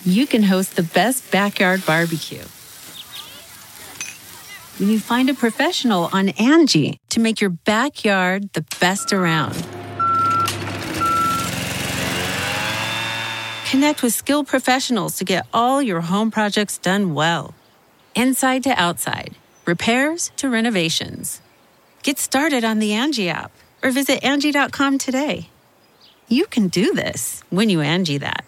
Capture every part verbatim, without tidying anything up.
you can host the best backyard barbecue. When you find a professional on Angie to make your backyard the best around. Connect with skilled professionals to get all your home projects done well. Inside to outside, repairs to renovations. Get started on the Angie app or visit Angie dot com today. You can do this when you Angie that.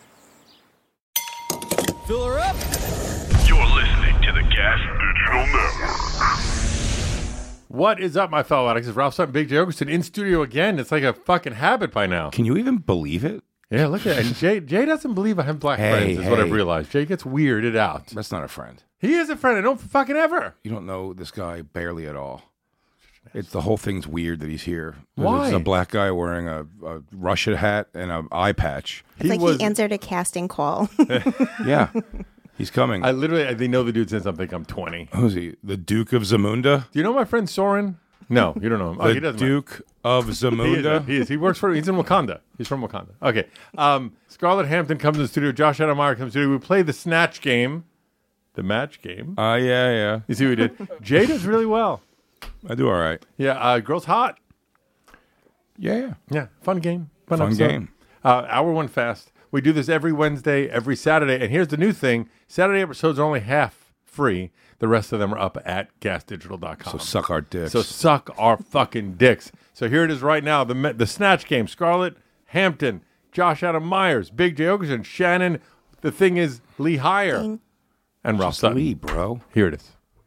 Fill her up. You're listening to the Gas Digital Network. What is up, my fellow addicts? It's Ralph Sutton, Big J Okerson in studio again. It's like a fucking habit by now. Can you even believe it? Yeah, look at it. Jay, Jay doesn't believe I have black Hey, friends, is hey. what I've realized. Jay gets weirded out. That's not a friend. He is a friend. I don't fucking ever. You don't know this guy barely at all. It's the whole thing's weird that he's here. Why? It's a black guy wearing a, a Russia hat and an eye patch. It's He like was- he answered a casting call. Yeah, he's coming. I literally, they know the dude since I think I'm twenty. Who's he? The Duke of Zamunda? Do you know my friend Soren? No, you don't know him. Oh, The he doesn't. Duke of He is, Zamunda? he is. He works for, he's in Wakanda. He's from Wakanda. Okay. Um, Scarlett Hampton comes to the studio. Josh Adam Meyer comes to the studio. We play the Snatch game, the match game. Uh, yeah, yeah. You see what we did? Jay does really well. I do all right. Yeah, uh, girl's hot. Yeah, yeah. Yeah, fun game. Fun, Fun episode. game. Uh, hour one fast. We do this every Wednesday, every Saturday. And here's the new thing. Saturday episodes are only half free. The rest of them are up at gas digital dot com. So suck our dicks. So suck our fucking dicks. So here it is right now. The the Snatch game. Scarlett Hampton, Josh Adam Myers, Big J Okerson, Shannon. The thing is Lee Heyer. Ding. And Ralph Sutton. Lee, bro. Here it is.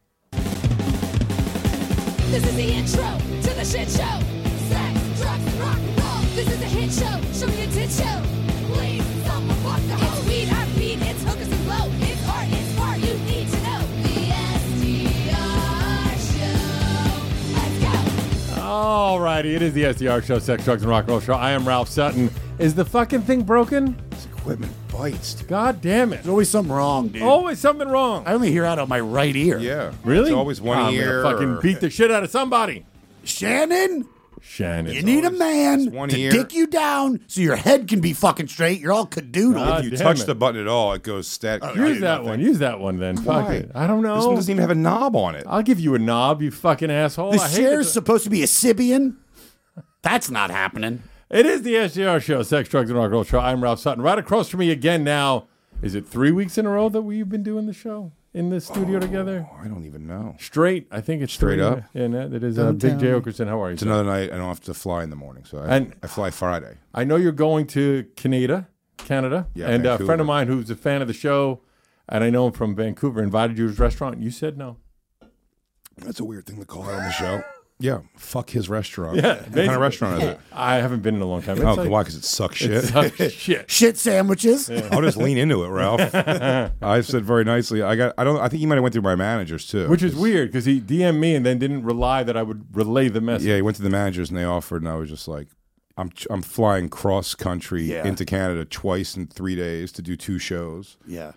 This is the intro to the shit show. Sex, drugs, and rock and roll. This is a hit show. Show me a tit show. Please, someone fuck the hoe. It's weed, our beat, it's hookers and blow. It's art, it's smart, you need to know. The S D R show. Let's go. All righty. It is the S D R show, Sex, Drugs, and Rock and Roll show. I am Ralph Sutton. Is the fucking thing broken? This equipment bites. dude. God damn it. There's always something wrong, dude. Always something wrong. I only hear out of my right ear. Yeah. Really? It's always one I'm ear. gonna fucking or- beat the shit out of somebody. Shannon, Shannon. you need a man it's one to ear. dick you down so your head can be fucking straight. You're all cadoodle. God If you damn touch it. the button at all, it goes static. Use that one. Use that one then. Fuck Why? it. I don't know. This one doesn't even have a knob on it. I'll give you a knob, you fucking asshole. the I hate chair's it. supposed to be a Sibian. That's not happening. It is the S D R show, Sex, Drugs, and Rock and Roll show. I'm Ralph Sutton. Right across from me again now. Is it three weeks in a row that we've been doing the show in the studio together? I don't even know. Straight. I think it's Straight three. up? Yeah, no, that is uh, Don't Big tell J me. Okerson. How are you? It's sir? another night. I don't have to fly in the morning, so I, And- I fly Friday. I know you're going to Canada, Canada, Yeah, and a Vancouver. friend of mine who's a fan of the show, and I know him from Vancouver, invited you to his restaurant. You said no. That's a weird thing to call out on the show. Yeah, fuck his restaurant. Yeah, What kind basically. of restaurant is it? I haven't been in a long time. Oh, It's like- why? Because it sucks it shit. sucks shit. Shit sandwiches. I'll just lean into it, Ralph. I said very nicely. I got. I don't. I think he might have went through my managers too. Which is 'cause- weird because he D M'd me and then didn't rely that I would relay the message. Yeah, he went to the managers and they offered, and I was just like, I'm I'm flying cross country Yeah. into Canada twice in three days to do two shows. Yeah.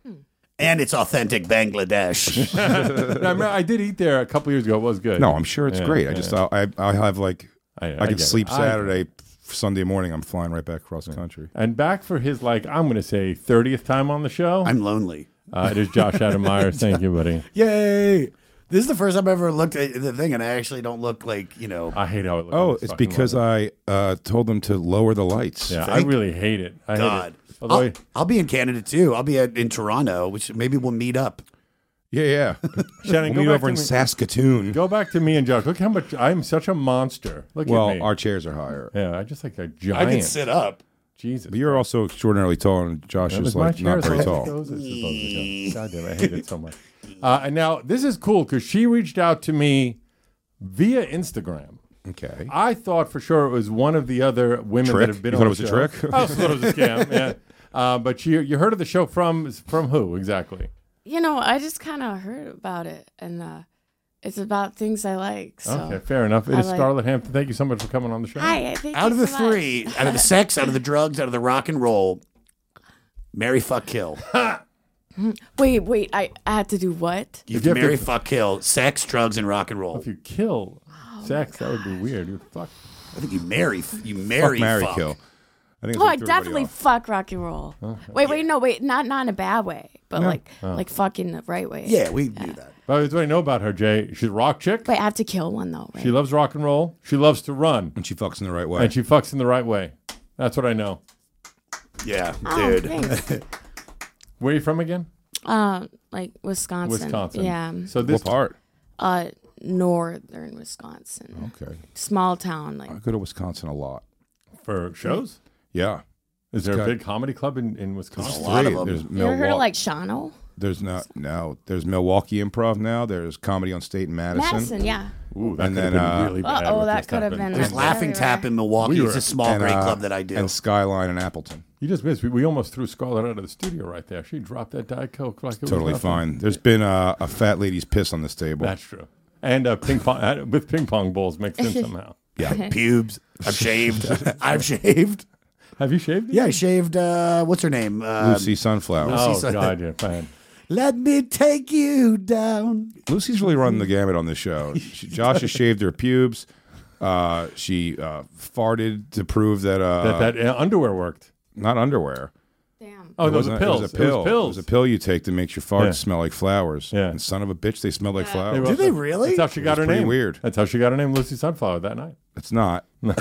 And it's authentic Bangladesh. No, I, mean, I did eat there a couple years ago. It was good. No, I'm sure it's Yeah, great. I yeah. just I I have like I, I, I can get it. sleep I get it. Saturday, Sunday morning. I'm flying right back across the country. And back for his, like, I'm going to say thirtieth time on the show. I'm lonely. Uh, it is Josh Adam Myers. Thank you, buddy. Yay. This is the first time I've ever looked at the thing, and I actually don't look like, you know. I hate how it looks. Oh, on this it's fucking because logo. I uh, told them to lower the lights. Yeah, Thank I really hate it. I God. hate it. Although, I'll, I'll be in Canada too. I'll be at, in Toronto, which maybe we'll meet up. yeah, yeah. Shannon, go we'll meet back over to in me. Saskatoon. Go back to me and Josh. Look how much I'm such a monster. Look at well, me. our chairs are higher, yeah, I just like a giant. I can sit up. Jesus. but you're also extraordinarily tall, and Josh Yeah, is look, my like chair not is very like tall. those it's supposed to go. God damn it, I hate it so much. Uh, and now this is cool because she reached out to me via Instagram. Okay. I thought for sure it was one of the other women Trick? that have been You on thought the it was a show. trick? I also thought it was a scam. Yeah, uh, but you you heard of the show from from who exactly? You know, I just kind of heard about it, and uh, it's about things I like. So. Okay, fair enough. It I is like- Scarlett Hampton. Thank you so much for coming on the show. Hi, thank Out you of the so much. three, out of the sex, out of the drugs, out of the rock and roll, marry, fuck, kill. Wait, wait, I, I had to do what? You If have you to have marry, to- fuck, kill, sex, drugs, and rock and roll. If you kill Oh sex, that would be weird. You fuck. I think you marry, you marry, fuck, marry, fuck. kill. I think it's Oh, what I threw everybody definitely off. fuck rock and roll. Wait, wait, no, wait, not not in a bad way, but like like fucking the right way. Yeah, we knew that. But that's what I know about her, Jay. She's a rock chick. Wait, I have to kill one though, right? She loves rock and roll. She loves to run. And she fucks in the right way. And she fucks in the right way. That's what I know. Yeah, Oh, dude. thanks. Where are you from again? uh, like Wisconsin. Wisconsin. Yeah. So this what part? Uh, northern Wisconsin. Okay. Small town, like I go to Wisconsin a lot. for shows? Yeah. Is there It's a got- big comedy club in, in Wisconsin? lot Three. of 'em. There's you ever heard of Milwaukee. like Shawano? There's not no. There's Milwaukee Improv now. There's Comedy on State in Madison. Madison, yeah. Ooh, that And could have then, been uh, really bad. Uh-oh, what that just could have happened. been- There's Laughing Tap in Milwaukee. We were- It's a small, And, great uh, club that I do. And Skyline in Appleton. You just missed. We, we almost threw Scarlett out of the studio right there. She dropped that Diet Coke like it was Totally nothing. fine. There's been a, a fat lady's piss on this table. That's true. And uh, ping pong uh, with ping pong balls mixed in somehow. Yeah, pubes. I've shaved. I've shaved. Have you shaved? Yeah, I shaved. Uh, what's her name? Um, Lucy Sunflower. Oh Lucy's- God, yeah, fine. Let me take you down. Lucy's really running the gamut on this show. She, Josh has shaved her pubes. Uh, she uh, farted to prove that, uh, That that uh, underwear worked. not underwear. Damn. Oh, It those wasn't- are pills. It was a pill. It was pills. It was a pill you take that makes your farts Yeah. smell like flowers. Yeah. And son of a bitch, they smell like They flowers. were- Do they really? That's how she got It her was pretty name. weird. That's how she got her name, Lucy Sunflower, that night. It's not.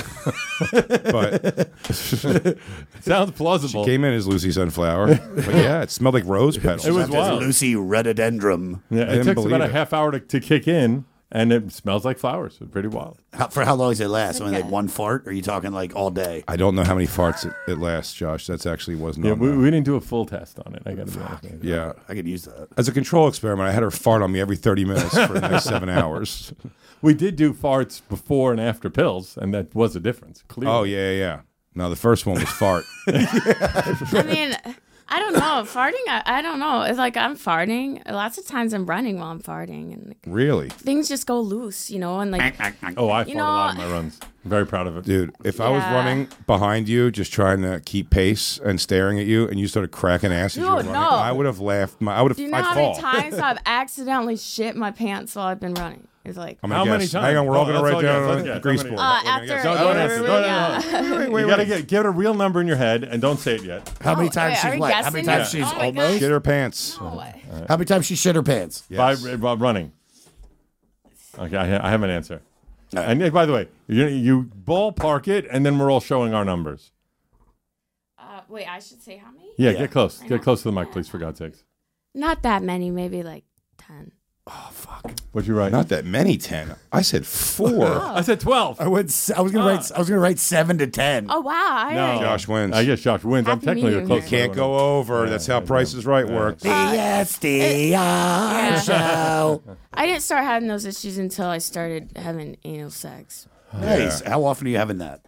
But Sounds she plausible. came in as Lucy Sunflower. But yeah, it smelled like rose petals. It was That's wild. Lucy Rhododendron. Yeah, I it didn't takes believe about a it. half hour to, to kick in, and it smells like flowers. It's pretty wild. How, for how long does it last? Only like Okay. one fart? Or are you talking like all day? I don't know how many farts it, it lasts, Josh. That's actually wasn't Yeah, on we, the- we didn't do a full test on it. I got to be honest with you. Yeah. I could use that. As a control experiment, I had her fart on me every thirty minutes for the next seven hours. We did do farts before and after pills, and that was a difference. Clearly. Oh, yeah, yeah, yeah. No, the first one was fart. I mean, I don't know. Farting, I, I don't know. It's like I'm farting. Lots of times I'm running while I'm farting, and like, Really? things just go loose, you know. And like, Oh, I You fought a lot of know- my runs. I'm very proud of it. Dude, if I was Yeah. running behind you, just trying to keep pace and staring at you, and you started cracking ass as you were Dude, running, no. I would have laughed. My, I would have. do you know I'd how fall. many times I've accidentally shit my pants while I've been running? It's like, I'm gonna How many guess. times? Hang on, we're all Oh, going to let's write all down guess, on let's the guess. grease How many? board. Uh, We're gonna after- guess. No, don't answer. No, no, no. Yeah. Wait, You wait, got to wait. get give it a real number in your head, and don't say it yet. How many Oh, times wait, are she's we what? How many guessing? times Yeah. she's Oh my almost? Shit her pants. oh, How many times she shit her pants? Yes. By, by running. Okay, I, ha- I have an answer. All right. And uh, by the way, you, you ballpark it, and then we're all showing our numbers. uh, wait, I should say how many? Yeah, Yeah. get close. Get close to the mic, please, for God's sakes. Not that many, maybe like ten. What'd you write? Not that many. Ten. I said four. I said twelve. I would. s- I was gonna write. I was gonna write seven to ten. Oh wow! I No. already- Josh wins. I guess Josh wins. I'm Happy technically the medium closest. here. Can't go over. That's how Price is Right works. The S D I show. I didn't start having those issues until I started having anal sex. Nice. How often are you having that?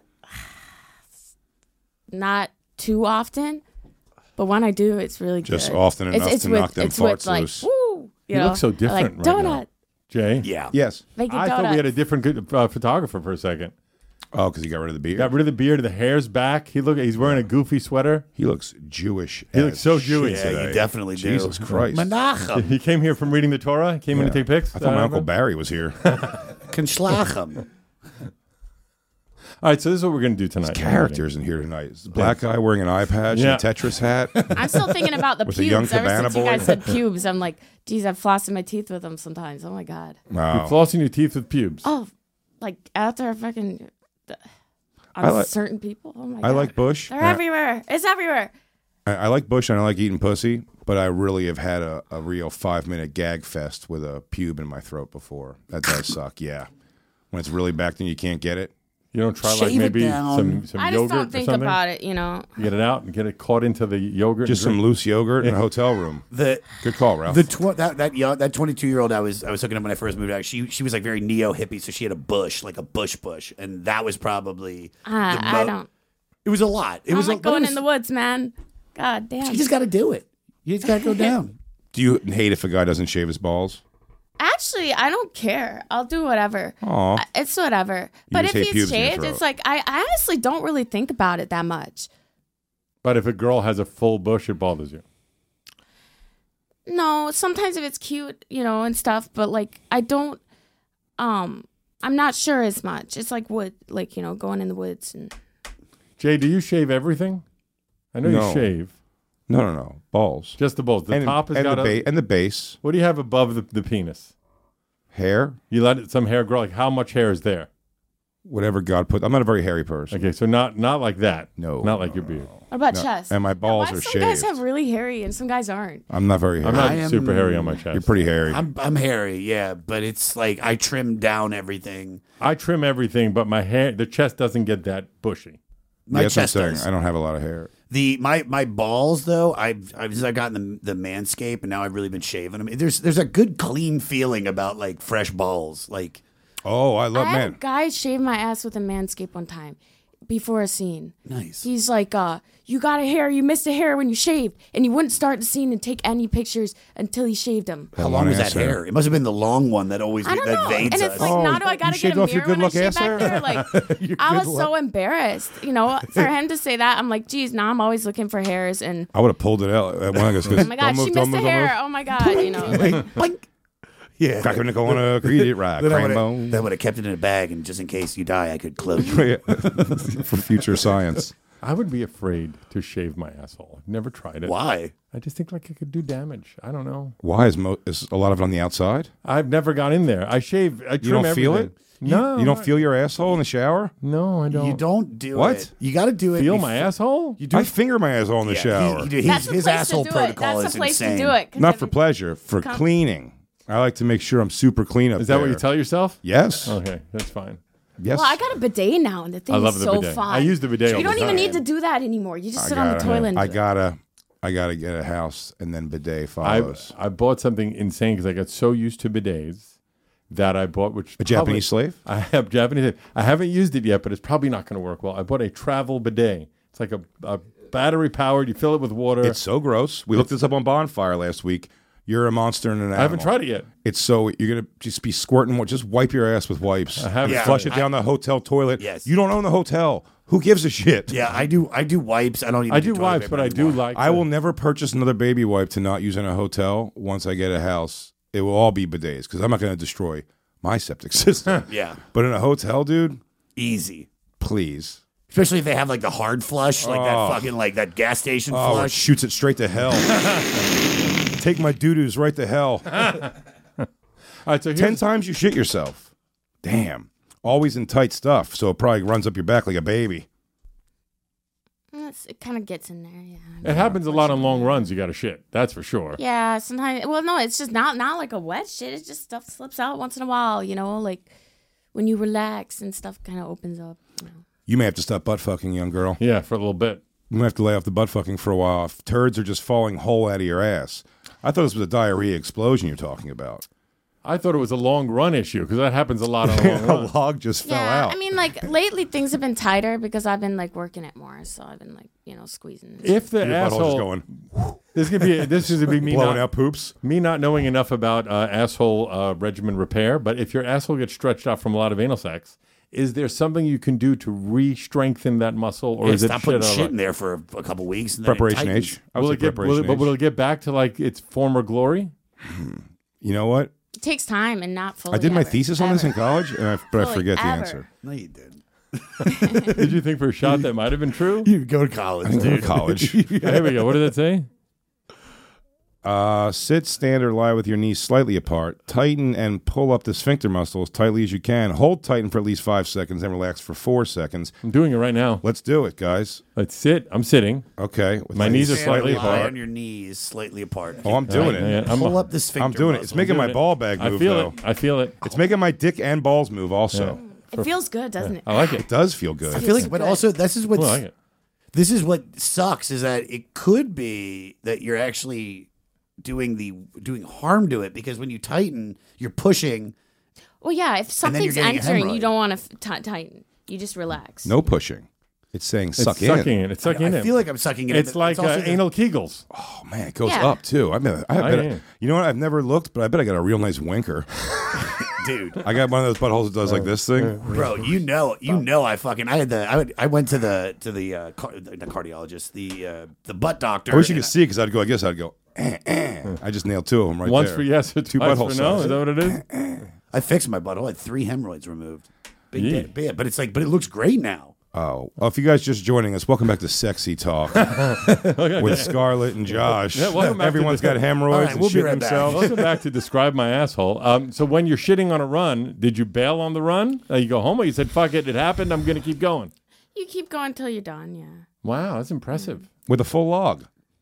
Not too often, but when I do, it's really Just good. often enough it's, it's to with, knock them it's with farts like, loose. Woo, you, You know, look so different like right donut. now. Jay? Yeah. Yes. Make a I donut. thought we had a different good, uh, photographer for a second. Oh, because he got rid of the beard. Got rid of the beard, the hair's back. He look. He's wearing a goofy sweater. He looks Jewish. He looks as so shit Jewish Yeah, today. you definitely do. Jesus Christ. Menachem. He came here from reading the Torah. He came in to take pics. I thought my Uh, Uncle Barry was here. Konschlachem. All right, so this is what we're going to do tonight. Characters in here tonight. It's a black guy wearing an eye patch Yeah. and a Tetris hat. I'm still thinking about the With a pubes. young Ever Cabana since you boy. guys said pubes, I'm like, geez, I'm flossing my teeth with them sometimes. Oh my god. You're Wow. flossing your teeth with pubes. Oh, like after fucking on I like- certain people. Oh my god. I like Bush. They're I, everywhere. It's everywhere. I I like Bush and I like eating pussy, but I really have had a, a real five minute gag fest with a pube in my throat before. That does suck, yeah. When it's really back, then you can't get it. You don't try like Shave it maybe down. some some I just yogurt don't or think something. about it. You know. You get it out and get it caught into the yogurt. Just and some drink. loose yogurt in a hotel room. The Good call, Ralph. the tw- that that young, that twenty-two year old I was I was hooking up when I first moved out. She she was like very neo hippie, so she had a bush like a bush bush, and that was probably Uh, the I mo- don't. It was a lot. It I'm was a, like but it going was- in the woods, man. God damn. You just got to do it. You just got to go down. Do you hate if a guy doesn't shave his balls? Actually, I don't care. I'll do whatever. Aw. I- It's whatever. But just if hate he's pubes in your shaved, throat. it's like I, I honestly don't really think about it that much. But if a girl has a full bush, it bothers you. No, sometimes if it's cute, you know, and stuff, but like I don't um I'm not sure as much. It's like wood, like, you know, going in the woods and Jay, do you shave everything? I know No. you shave. No, no, no. Balls. Just the balls. The and, top has and got the a... ba- and the base. What do you have above the, the penis? Hair. You let it, some hair grow. Like how much hair is there? Whatever God put. I'm not a very hairy person. Okay, so not not like that. No, Not like your beard. What about No. chest? And my balls Why are some guys shaved. have really hairy and some guys aren't? I'm not very hairy. I'm not I am- super hairy on my chest. You're pretty hairy. I'm I'm hairy, yeah, but it's like I trim down everything. I trim everything, but my hair, the chest doesn't get that bushy. My Yeah, that's what I'm chest saying. does. I don't have a lot of hair. The my my balls though, I've I've since I gotten the the Manscaped and now I've really been shaving them. There's there's a good clean feeling about like fresh balls. Like Oh, I love I had man. a guy shave my ass with a Manscaped one time before a scene. nice. He's like, uh, you got a hair, you missed a hair when you shaved. And he wouldn't start the scene and take any pictures until he shaved him. How long was that ass hair. hair? It must have been the long one that always I don't that know. evades And it's us. like, Oh, now do I you got to get shaved a off your mirror when I good-luck shave ass back hair? there? Like, I was so embarrassed. You know, for him to say that, I'm like, geez, now I'm always looking for hairs. And, I would have pulled it out. At one of those, oh my God, she missed a hair. Oh my God, you know. Like, Blink. Yeah. Crack a nickel on a creed it right. Then I Cram would've- bone. then would have kept it in a bag, and just in case you die, I could close you. For future science. I would be afraid to shave my asshole. I've never tried it. Why? I just think like it could do damage. I don't know. Why is, mo- is a lot of it on the outside? I've never gone in there. I shave. I trim You don't feel everything. it? No, You don't I- feel your asshole in the shower? No, I don't. You don't do What? it. You got to do it. feel before- my asshole. You do I it. finger my asshole in the Yeah, shower. he- he- his that's the his place asshole to do protocol it. That's is the place insane. to do it. 'cause Not if for it- pleasure, for Come- cleaning. I like to make sure I'm super clean up Is that there. what you tell yourself? Yes. Okay, that's fine. Yes. Well, I got a bidet now, and the thing I love is the so bidet. fun. I use the bidet all You the don't even time. need to do that anymore. You just I sit on the gotta, toilet. And I do it. gotta, I gotta get a house, and then bidet I follows. I bought something insane because I got so used to bidets that I bought which A Japanese slave? I have Japanese. I haven't used it yet, but it's probably not going to work well. I bought a travel bidet. It's like a, a battery powered. You fill it with water. It's so gross. We looked this up on Bonfire last week. You're a monster and an animal. I haven't tried it yet. It's so you're gonna just be squirting. Just wipe your ass with wipes. I haven't Yeah. Flush tried it down the hotel toilet. Yes. You don't own the hotel. Who gives a shit? Yeah, I do. I do wipes. I don't even. I do toilet wipes, paper but I do anymore. like. I the- will never purchase another baby wipe to not use in a hotel. Once I get a house, it will all be bidets because I'm not going to destroy my septic system. Yeah, But in a hotel, dude, easy. please. Especially if they have like the hard flush, like Oh. that fucking like that gas station Oh, it flush. shoots it straight to hell. Take my doo-doos right to hell. All right, so Ten here's, times you shit yourself. Damn. Always in tight stuff, so it probably runs up your back like a baby. It's- It kind of gets in there, yeah. it happens a lot on long runs. You got to shit. That's for sure. Yeah, sometimes. Well, no, it's just not not like a wet shit. It's just stuff slips out once in a while. You know, like when you relax and stuff kind of opens up. You know. You may have to stop butt fucking, young girl. Yeah, for a little bit. You might have to lay off the butt fucking for a while. If turds are just falling whole out of your ass. I thought this was a diarrhea explosion you're talking about. I thought it was a long run issue because that happens a lot on a long A run. log just fell Yeah, out. I mean, like lately things have been tighter because I've been like working it more, so I've been like you know squeezing. If the your butthole's just asshole, going, this could be this is be me blowing not, out poops. me not knowing enough about uh, asshole uh, regimen repair. But if your asshole gets stretched out from a lot of anal sex, is there something you can do to re-strengthen that muscle, or Yeah, is it stop shit putting out of shit luck? in there for a, a couple weeks. And then it Preparation tightens. H. I would Will say it get, will preparation it, but H. will it get back to like its former glory? You know what? It takes time and not fully. I did my ever, thesis on this in ever. college, and I, but I Fully forget the ever. answer. No, you did. Did you think for a shot that might have been true? You go to college, I didn't go dude. to college. Here we go. What did it say? Uh, sit, stand, or lie with your knees slightly apart. Tighten and pull up the sphincter muscle as tightly as you can. Hold tighten for at least five seconds, then relax for four seconds. I'm doing it right now. Let's do it, guys. Let's sit. I'm sitting. Okay. With My knees are Stand slightly lie apart. on your knees, slightly apart. Oh, I'm doing Yeah, it. yeah, I'm, Pull up the sphincter I'm doing it. It's muscle. making my doing it. ball bag I move, feel though. it. I feel it. It's making my dick and balls move also. It feels good, doesn't it? I like it. It does feel good. I feel like, but also this is what's I like it. this is what sucks is that it could be that you're actually doing the doing harm to it because when you tighten, you're pushing. Well, yeah. If And then you're something's getting a entering, you hemorrhoid. don't want to f- t- tighten. You just relax. No pushing. It's saying It's suck sucking in. it. It's sucking I in. feel like I'm sucking it. in, it's but like also uh, the- anal Kegels. Oh man, it goes Yeah. up too. I bet. I Oh, bet. yeah. You know what? I've never looked, but I bet I got a real nice winker. dude. I got one of those buttholes that does like this thing. Bro, you know, you know, I fucking, I had the, I, would, I went to the, to the, uh, car, the cardiologist, the, uh, the butt doctor. I wish you and could see it because I'd go. I guess I'd go. Eh, eh. I just nailed two of them right Once there. for yes, or Two twice butthole for no. size. Is that what it is? I fixed my butthole. I had three hemorrhoids removed. Big, Yeah. bit, big, but it's like, but it looks great now. Oh, well, if you guys just joining us, welcome back to Sexy Talk with Scarlett and Josh. Yeah, welcome back to Everyone's the- got hemorrhoids All right, and we'll be shit right back. themselves. Welcome back to Describe My Asshole. Um, so when you're shitting on a run, did you bail on the run? Uh, you go home or you said, fuck it, it happened, I'm going to keep going? You keep going till you're done. Yeah. Wow, that's impressive. With a full log.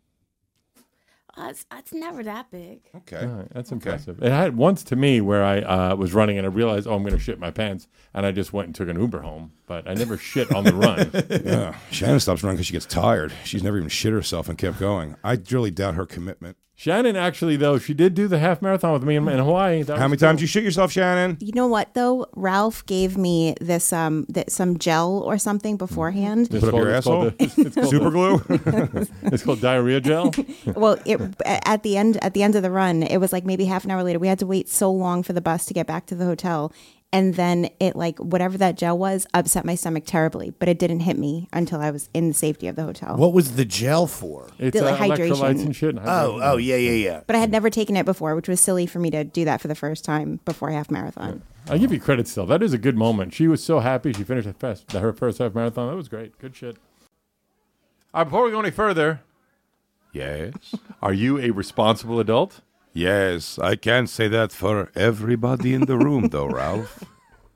Uh, it's, it's never that big. Okay. All right, that's impressive. It had once to me where I uh, was running and I realized, oh, I'm going to shit my pants, and I just went and took an Uber home. But I never shit on the run. Yeah. Shannon stops running because she gets tired. She's never even shit herself and kept going. I really doubt her commitment. Shannon, actually, though, she did do the half marathon with me in, in Hawaii. That How was many cool. times you shit yourself, Shannon? You know what though? Ralph gave me this um that some gel or something beforehand. It's Put up called- your it's called asshole? the- it's called Super the- glue? It's called diarrhea gel. Well, it at the end at the end of the run, it was like maybe half an hour later. We had to wait so long for the bus to get back to the hotel. And then it like whatever that gel was upset my stomach terribly, but it didn't hit me until I was in the safety of the hotel. What was the gel for? It's The uh, hydration. electrolytes and shit. and Oh, hydration. oh, yeah, yeah, yeah. But I had never taken it before, which was silly for me to do that for the first time before half marathon. I give you credit still. That is a good moment. She was so happy she finished her first, her first half marathon. That was great. Good shit. All right, before we go any further, Yes. are you a responsible adult? Yes. I can't say that for everybody in the room, though, Ralph.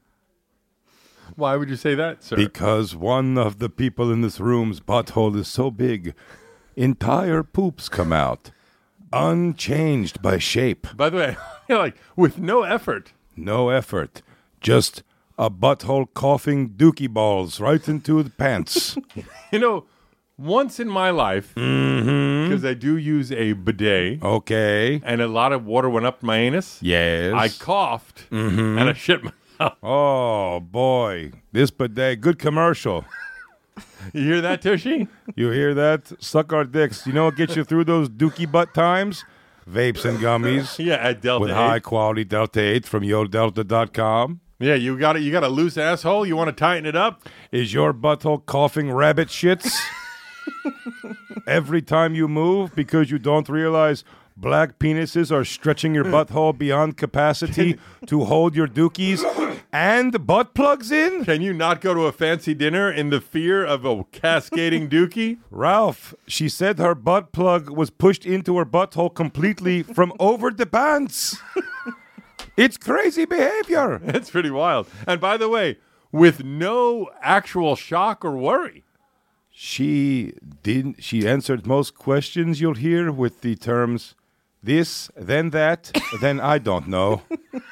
Why would you say that, sir? Because one of the people in this room's butthole is so big, entire poops come out, unchanged by shape. By the way, like with no effort. No effort. Just a butthole coughing dookie balls right into the pants. You know, once in my life, because I do use a bidet, Okay. and a lot of water went up my anus, Yes. I coughed and I shit myself. Oh, boy. This bidet, good commercial. You hear that, Tushy? You hear that? Suck our dicks. You know what gets you through those dookie butt times? Vapes and gummies. Yeah, at Delta. With eight. high quality Delta eight from yo delta dot com. Yeah, you got it. You got a loose asshole. You want to tighten it up? Is your butthole coughing rabbit shits every time you move because you don't realize black penises are stretching your butthole beyond capacity to hold your dookies and butt plugs in? Can you not go to a fancy dinner in the fear of a cascading dookie? Ralph, she said her butt plug was pushed into her butthole completely from over the pants. It's crazy behavior. That's pretty wild. And by the way, with no actual shock or worry. She didn't. She answered most questions you'll hear with the terms this, then that, then I don't know.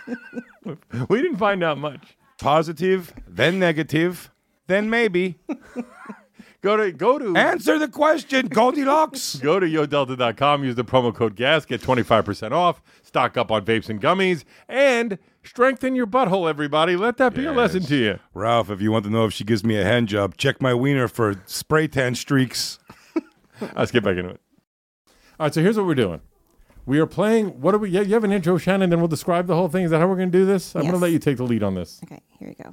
We didn't find out much. Positive, then negative, then maybe. Go to go to Answer the question, Goldilocks. go to yo delta dot com, use the promo code GAS, get twenty-five percent off, stock up on vapes and gummies, and strengthen your butthole, everybody. Let that be a lesson to you. Ralph, if you want to know if she gives me a hand job, check my wiener for spray tan streaks. Let's get back into it. All right, so here's what we're doing. We are playing. What are we? You have an intro, Shannon, then we'll describe the whole thing. Is that how we're going to do this? I'm going to Yes. let you take the lead on this. Okay, here we go.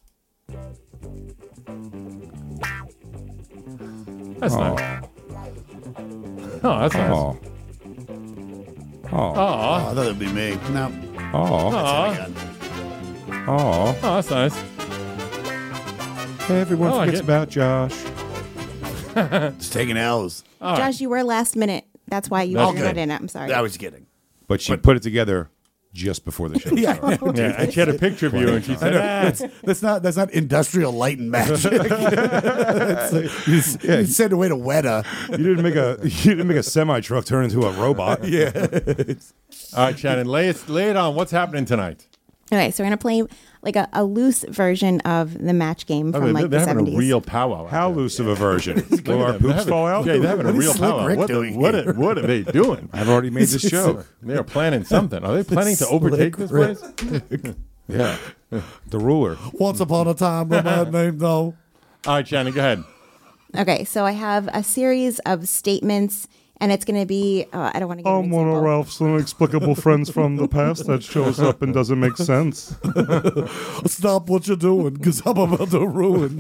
That's nice. Oh, that's nice. Oh. Oh. Aw. Oh, I thought it'd be me. No. Oh. Aw. Oh. Oh, that's nice. Everyone I like forgets it. about Josh. It's taking L's. All right. Josh, you were last minute. That's why you That's were good. not in it. I'm sorry. I was kidding. But she put it together just before the show Yeah, started. I know, dude. Yeah, and she had a picture of you, and she said, ah. That's not that's not industrial light and magic. It's like, you, s- you send away to Weta. You didn't make a you didn't make a semi truck turn into a robot. Yeah. All right, Shannon, lay it, lay it on. What's happening tonight? Okay, so we're gonna play like a, a loose version of the match game from Oh, like they're the having seventies. a real powwow. out How there. loose of a version? Will our They're poops having- fall out? Yeah, they're having a What is real Slick powwow. Rick What, doing what, here? are, what are they doing? I've already made this show. They are planning something. Are they planning to overtake this Slick place? Yeah. The ruler. Once upon a time, by my name though. All right, Shannon, go ahead. Okay, so I have a series of statements, and it's gonna be. Uh, I don't want to give an example. Ralph's inexplicable friends from the past that shows up and doesn't make sense. Stop what you're doing, because I'm about to ruin.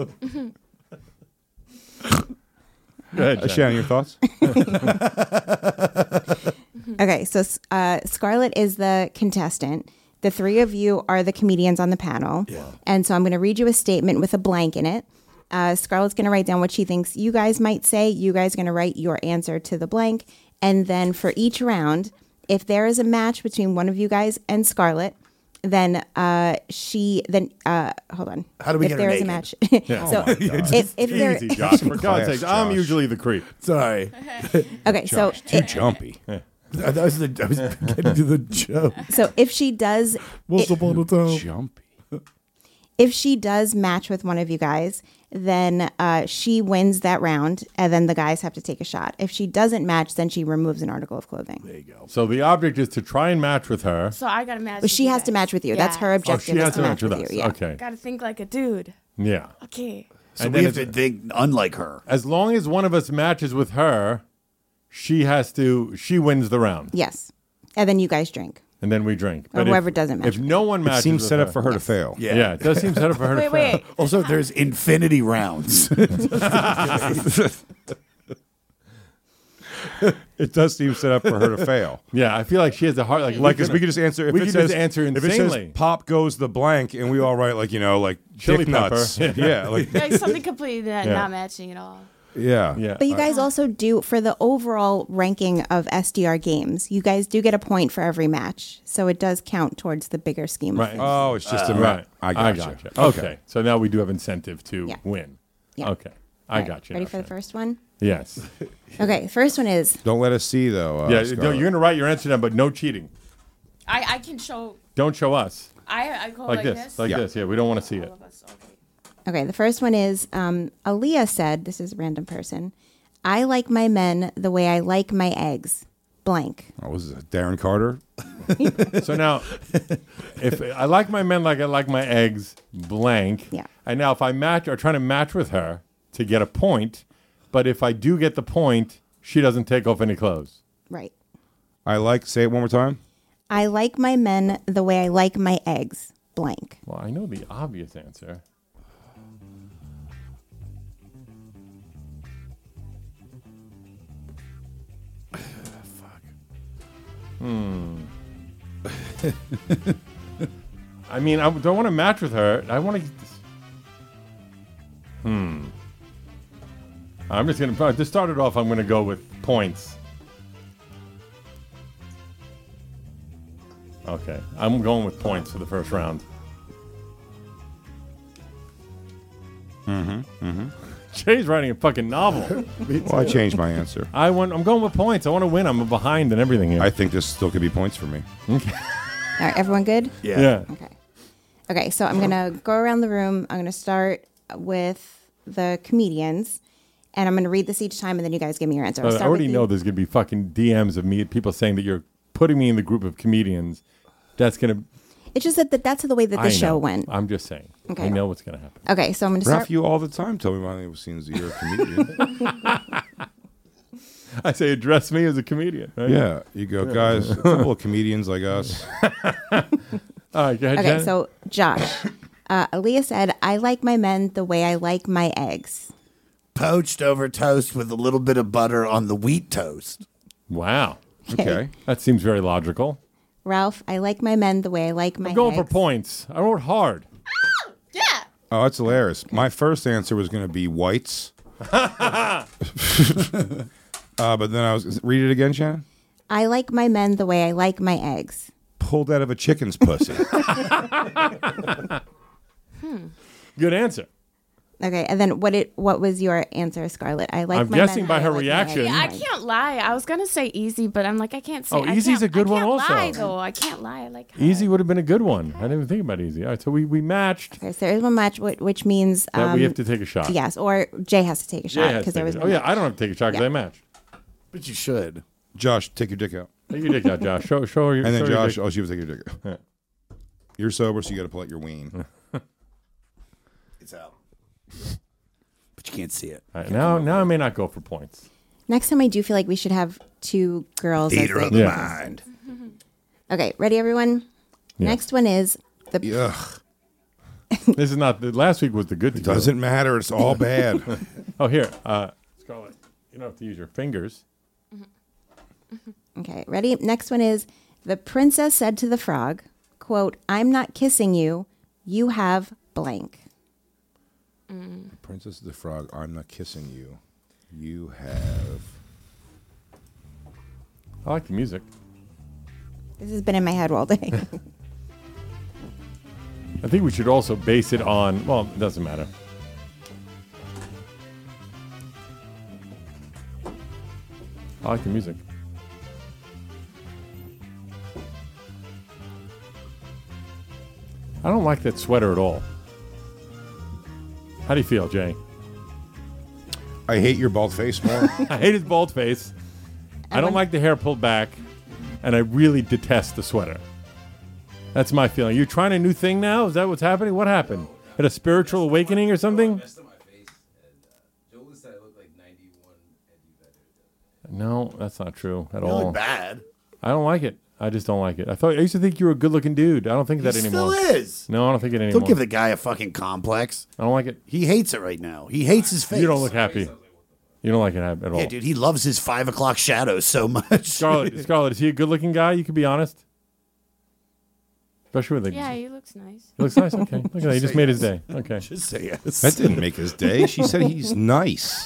Go ahead, Uh, Shannon. Shannon, your thoughts? Okay, so uh, Scarlett is the contestant. The three of you are the comedians on the panel. Yeah. And so I'm going to read you a statement with a blank in it. Uh, Scarlett's going to write down what she thinks you guys might say. You guys are going to write your answer to the blank. And then for each round, if there is a match between one of you guys and Scarlett, then uh, she, then, uh, hold on. How do we if get her there is a naked? match. Yeah. so Oh my God. if, if there, Easy, Josh. For God's Class, sake, I'm Josh. usually the creep. Sorry. okay, so Josh, too jumpy. That was the, I was getting to the joke. so if she does, Once it- upon a time. Jumpy. if she does match with one of you guys, then uh, she wins that round, and then the guys have to take a shot. If she doesn't match, then she removes an article of clothing. There you go. So the object is to try and match with her. So I gotta match. But with she you has to guys. match with you. That's Yeah. her Oh, objective. she is has to match with with us. you. Yeah. Okay. Gotta think like a dude. Yeah. Okay. So And we then have to it's- think unlike her. As long as one of us matches with her, she has to. She wins the round, Yes, and then you guys drink. and then we drink. Or if- whover doesn't match If with no one It matches, seems with set her, up for her to fail. Yeah. Yeah, it does seem set up for her to Wait, fail. wait. Also, there's infinity rounds. It does seem set up for her to fail. Yeah, I feel like she has a heart. Like, Like, because we could just answer. If We it could says, just answer If it says insanely. "pop goes the blank," and we all write like you know, like Chili dick pepper. nuts. Yeah, like Like something completely not, Yeah. not matching at all. yeah, Yeah. But you guys also do, for the overall ranking of S D R games, you guys do get a point for every match. So it does count towards the bigger scheme Right. of things. Oh, it's just a right. I I got gotcha. you. Okay. So now we do have incentive to Yeah. win. Yeah. Okay. I All right, got you. Ready now, for the Shannon. first one? Yes. Okay, first one is Don't let us see though. Uh, yeah. Scarlett. no, you're gonna write your answer down, but no cheating. I, I can show. Don't show us I I go like, like, this. this. Like Yeah. this. Yeah. We don't want to see it. All of us. Okay. okay. The first one is um, Aaliyah said, "This is a random person. I like my men the way I like my eggs." Blank. Oh, was it Darren Carter? So now, if I like my men like I like my eggs, blank. Yeah. And now if I match or trying to match with her to get a point, but if I do get the point, she doesn't take off any clothes. Right. I like. Say it one more time. I like my men the way I like my eggs. Blank. Well, I know the obvious answer. Hmm. I mean, I don't want to match with her. I want to. Hmm. I'm just gonna to start it off. I'm gonna go with points. Okay, I'm going with points for the first round. Mm-hmm. Mm-hmm. Jay's writing a fucking novel. Well, I changed my answer. I want. I'm going with points. I want to win. I'm behind and everything here. I think this still could be points for me. All right, everyone good? Yeah. yeah. Okay. Okay, so I'm going to go around the room. I'm going to start with the comedians, and I'm going to read this each time, and then you guys give me your answer. I'll I start already with know the- there's gonna be fucking D Ms of me, people saying that you're putting me in the group of comedians. That's gonna. It's just that the, that's the way that the I show know. went. I'm just saying. Okay. I know what's gonna happen. Okay, so I'm going to start. Ralph, you all the time tell me behind the scenes that you're a comedian. I say address me as a comedian. Right? Yeah, you go, guys. A couple of comedians like us. All right. Go ahead. Okay, Jen. so Josh, uh, Aaliyah said, I like my men the way I like my eggs. Poached over toast with a little bit of butter on the wheat toast. Wow. Okay. That seems very logical. Ralph, I like my men the way I like my I'm going eggs. for points. I wrote hard. Yeah. Oh, that's hilarious. My first answer was going to be whites. uh, but then I was read it again, Shannon. I like my men the way I like my eggs. Pulled out of a chicken's pussy. Good answer. Okay, and then what it what was your answer, Scarlett? I like I'm my guessing men by the way her I like my reaction. eggs. Yeah, I can't lie. I was gonna say easy, but I'm like, I can't say. Oh, I easy's can't- a good I one can't also. Lie, though I can't lie. I like Easy would have been a good one. I didn't even think about easy. All right. So we, we matched. Okay, so there's one match, wh- which means That um, we have to take a shot. yes, or Jay has to take a Jay shot has because to there take was. a- one Oh yeah, match. I don't have to take a shot because Yeah. I matched. But you should. Josh, take your dick out. Take your dick out, Josh. Show show her your. And then show your Josh, dick. oh, she was taking your dick out. Yeah. You're sober, so you got to pull out your ween. It's out. But you can't see it. All right, now now I may not go for points. Next time, I do feel like we should have two girls. as Theater the of the Yeah. mind. Okay, ready, everyone? Yeah. Next one is the. Ugh. This is not the last week was the good. It doesn't matter. It's all bad. Oh here, uh, Scarlett, you don't have to use your fingers. Okay, ready? Next one is the princess said to the frog, "Quote: I'm not kissing you. You have blank." Princess Princess of the Frog, I'm Not Kissing You. You have. I like the music. This has been in my head all day. I think we should also base it on, well, it doesn't matter. I like the music. I don't like that sweater at all. How do you feel, Jay? I hate your bald face more. I hate his bald face. I don't like the hair pulled back. And I really detest the sweater. That's my feeling. You're trying a new thing now? Is that what's happening? What happened? Had a spiritual awakening or something? No, that's not true at You all. look bad. I don't like it. I just don't like it. I thought I used to think you were a good-looking dude. I don't think that He anymore. still is. No, I don't think it anymore. Don't give the guy a fucking complex. I don't like it. He hates it right now. He hates his face. You don't look happy. You don't like it at all. Yeah, dude, he loves his five o'clock shadows so much. Scarlett, Scarlett, is he a good-looking guy? You can be honest. Especially with the. Yeah, he looks nice. He looks nice. Okay, look at that. He just made his day. Okay. Just say yes. That didn't make his day. She said he's nice.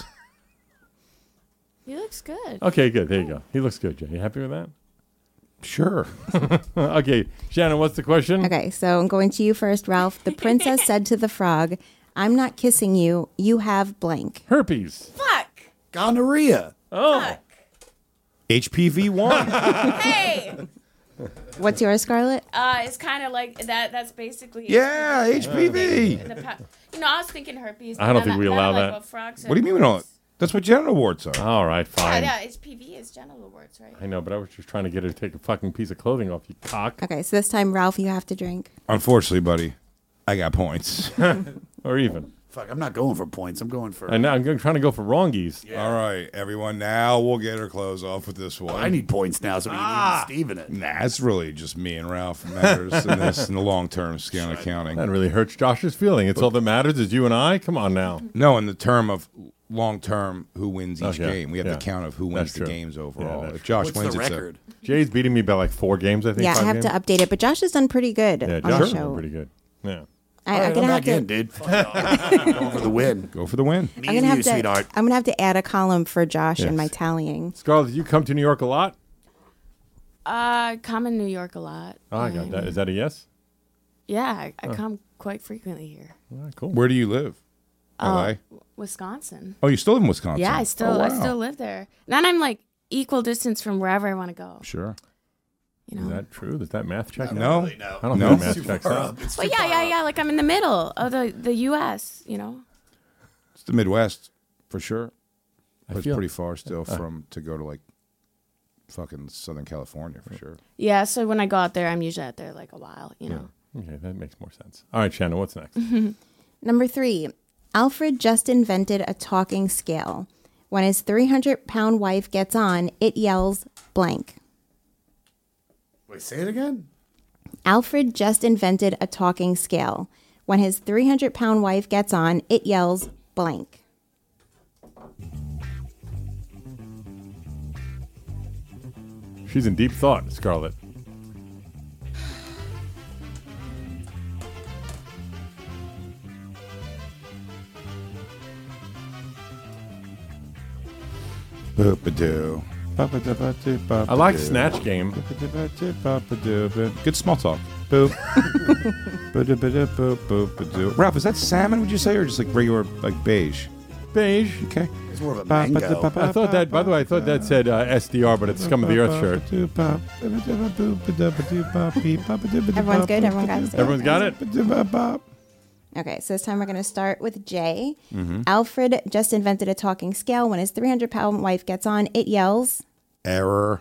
He looks good. Okay, good. There you go. He looks good, Jay. You happy with that? Sure. Okay, Shannon, what's the question? Okay, so I'm going to you first, Ralph. The princess said to the frog, I'm not kissing you. You have blank. Herpes. Fuck. Gonorrhea. Oh. H P V one. Hey. What's yours, Scarlett? Uh, it's kind of like that. That's basically. Yeah, H P V. In the pa- you know, I was thinking herpes. I don't but think then we then allow I'm like, that. well, frogs What do you mean we don't? That's what genital warts are. All right, Yeah, fine. yeah, H P V is genital warts, right? I know, but I was just trying to get her to take a fucking piece of clothing off, you cock. Okay, so this time, Ralph, you have to drink. Unfortunately, buddy, I got points. Or even. Fuck, I'm not going for points. I'm going for. And now I'm go- trying to go for wrongies. All right, everyone. Now we'll get her clothes off with this one. I need points now, so we can even Steve in it. Nah, it's really just me and Ralph matters in this in the long term scale of counting. That really hurts Josh's feeling. It's all that matters is you and I. Come on now. No, in the term of long term, who wins each Okay, game? We have yeah. the count of who That's wins the true. games overall. Yeah, that's if Josh What's wins, the it's a- record? Jay's beating me by like four games, I think. Yeah, I five have games. to update it, but Josh has done pretty good Yeah, on Josh the is show. pretty good. Yeah. I, All I'm right, gonna I'm have back to. in, dude. Fuck off. Going for the win. go for the win. Me I'm gonna and have you, to. sweetheart. I'm gonna have to add a column for Josh Yes. in my tallying. Scarlett, you come to New York a lot? Uh, I come in New York a lot. Oh, I got and- that. Is that a yes? Yeah, I, I come quite frequently here. All right, cool. Where do you live? L A. Uh, Wisconsin. Oh, you still live in Wisconsin? Yeah, I still Oh, I wow. still live there. Then I'm like equal distance from wherever I want to go. Sure. You Is know. that true? Does that math check out? No. I don't No. think that Too math checks far out. up. It's But too yeah, far yeah, up. yeah. Like I'm in the middle of the the U S. You know. It's the Midwest for sure. I But it's feel- pretty far still from to go to like fucking Southern California for sure. Yeah. So when I go out there, I'm usually out there like a while. You know. Okay, that makes more sense. All right, Shannon, what's next? Number three, Alfred just invented a talking scale. When his three hundred pound wife gets on, it yells blank. Wait, say it again. Alfred just invented a talking scale. When his three hundred pound wife gets on, it yells blank. She's in deep thought, Scarlett. Boop-a-doo. I like Snatch Game. Good small talk. Boop. Ba-da-ba-da-boop, boop-a-doo. Ralph, is that salmon, would you say, or just like regular, like beige? Beige. Okay. It's more of a mango. I thought that, by the way, I thought that said uh, S D R, but it's Scum of the Earth shirt. Everyone's good? Everyone got it? Everyone's got it? Okay, so this time we're going to start with Jay. Alfred just invented a talking scale. When his three hundred pound wife gets on, it yells. Error.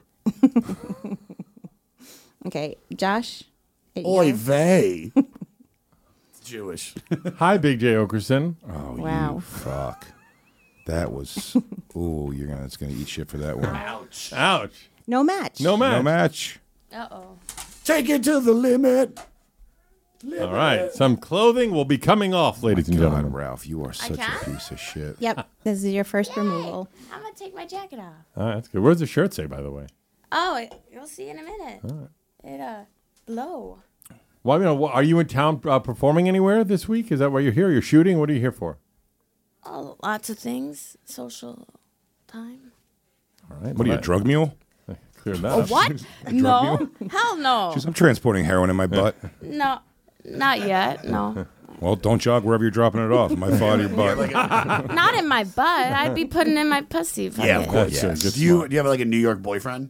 Okay, Josh. It Oy yells. vey. It's Jewish. Hi, Big J. Okerson. Oh, Wow. you fuck. That was. Ooh, you're gonna. It's gonna eat shit for that one. Ouch. Ouch. No match. No match. No match. Uh oh. Take it to the limit. All right. Some clothing will be coming off, ladies and God, gentlemen. Ralph, you are such a can? piece of shit. Yep, this is your first removal. I'm gonna take my jacket off. All right, that's good. What does the shirt say, by the way? Oh, it, you'll see in a minute. It uh, blow. Well, I mean, are you in town uh, performing anywhere this week? Is that why you're here? You're shooting? What are you here for? Oh, lots of things. Social time. All right. What are you, a drug mule? Clear that Oh, up. what? No. Hell no. She's, I'm transporting heroin in my butt. No. Not yet. No. Well, don't jog wherever you're dropping it off. It might fall out of your butt. Not in my butt. I'd be putting it in my pussy. If I Yeah, of did. course. That's a Yes. good Do you smart. do you have like a New York boyfriend?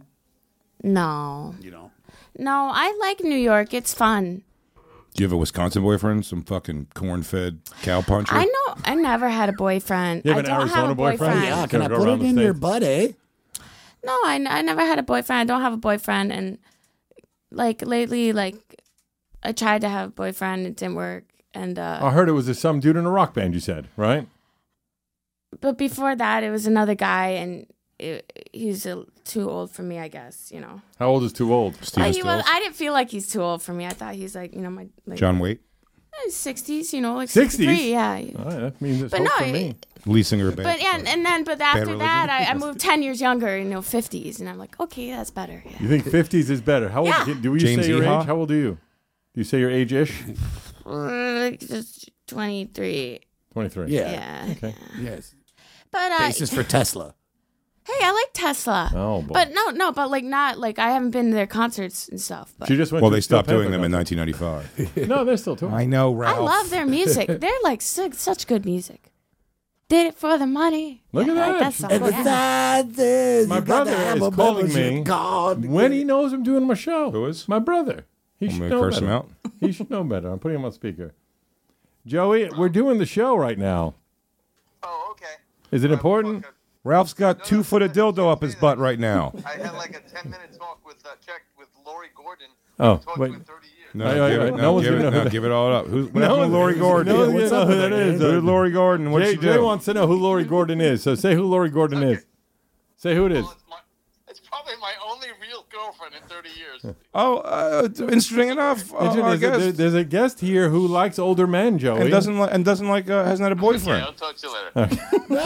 No. You know. No, I like New York. It's fun. Do you have a Wisconsin boyfriend? Some fucking corn-fed cow puncher? I know. I never had a boyfriend. You have I an don't Arizona have a boyfriend? boyfriend. Yeah, can I Go put around it the in your States. butt, eh? No, I, n- I never had a boyfriend. I don't have a boyfriend. And like lately, like I tried to have a boyfriend. It didn't work. And uh, I heard it was some dude in a rock band. You said, right? but before that, it was another guy, and it, he's a, too old for me. I guess you know. How old is too old? Steven But he was, Stills? I didn't feel like he's too old for me. I thought he's like you know my like, John Waite? sixties. You know, like sixties? sixty-three, Yeah. All right, that means it's But hope no, for me. Lead singer of band. But yeah, and, and then but after religion? that, I, I moved ten years younger, you know, fifties, and I'm like, okay, that's better. Yeah. You think fifties is better? How old? Yeah. Do you James say your Eha? age? How old are you? Do you say your age ish? Uh, just twenty-three. twenty-three. Yeah. Yeah. Okay. Yes. But uh, Basis for Tesla. hey, I like Tesla. Oh, boy. But no, no, but like not like I haven't been to their concerts and stuff. But She just went. well, to they a Steel stopped doing Panther them in concert. nineteen ninety-five. No, they're still touring. I know, I Ralph. love their music. They're like su- such good music. Did it for the money. Look at I like that. that song. And Yeah. besides this, My you got to brother have is a calling membership me card. when he knows I'm doing my show. Who is? My brother. He Want should me to know curse better. him out? He should know better. I'm putting him on speaker. Joey, we're doing the show right now. Oh, okay. Is it important? Ralph's got two foot of dildo up his butt right now. I had like a ten minute talk with uh, check with Lori Gordon. Oh, Talked wait. to in thirty years. No, Wait, wait, give, wait. it, No no, one's give, it, gonna know no that. give it all up. Who's, what No happened one's- to Lori Gordon? no one's gonna know who that is. Who's Lori Gordon? What'd Jay, she Jay do? wants to know who Lori Gordon is. So say who Lori Gordon is. Say who it is. Well, it's, my, it's probably my only real girlfriend in thirty years. Oh, uh, interesting enough. Uh, There's, our a, there- guest. there's a guest here who likes older men, Joey. and doesn't like and doesn't like uh, hasn't had a Okay, boyfriend. I'll talk to you later.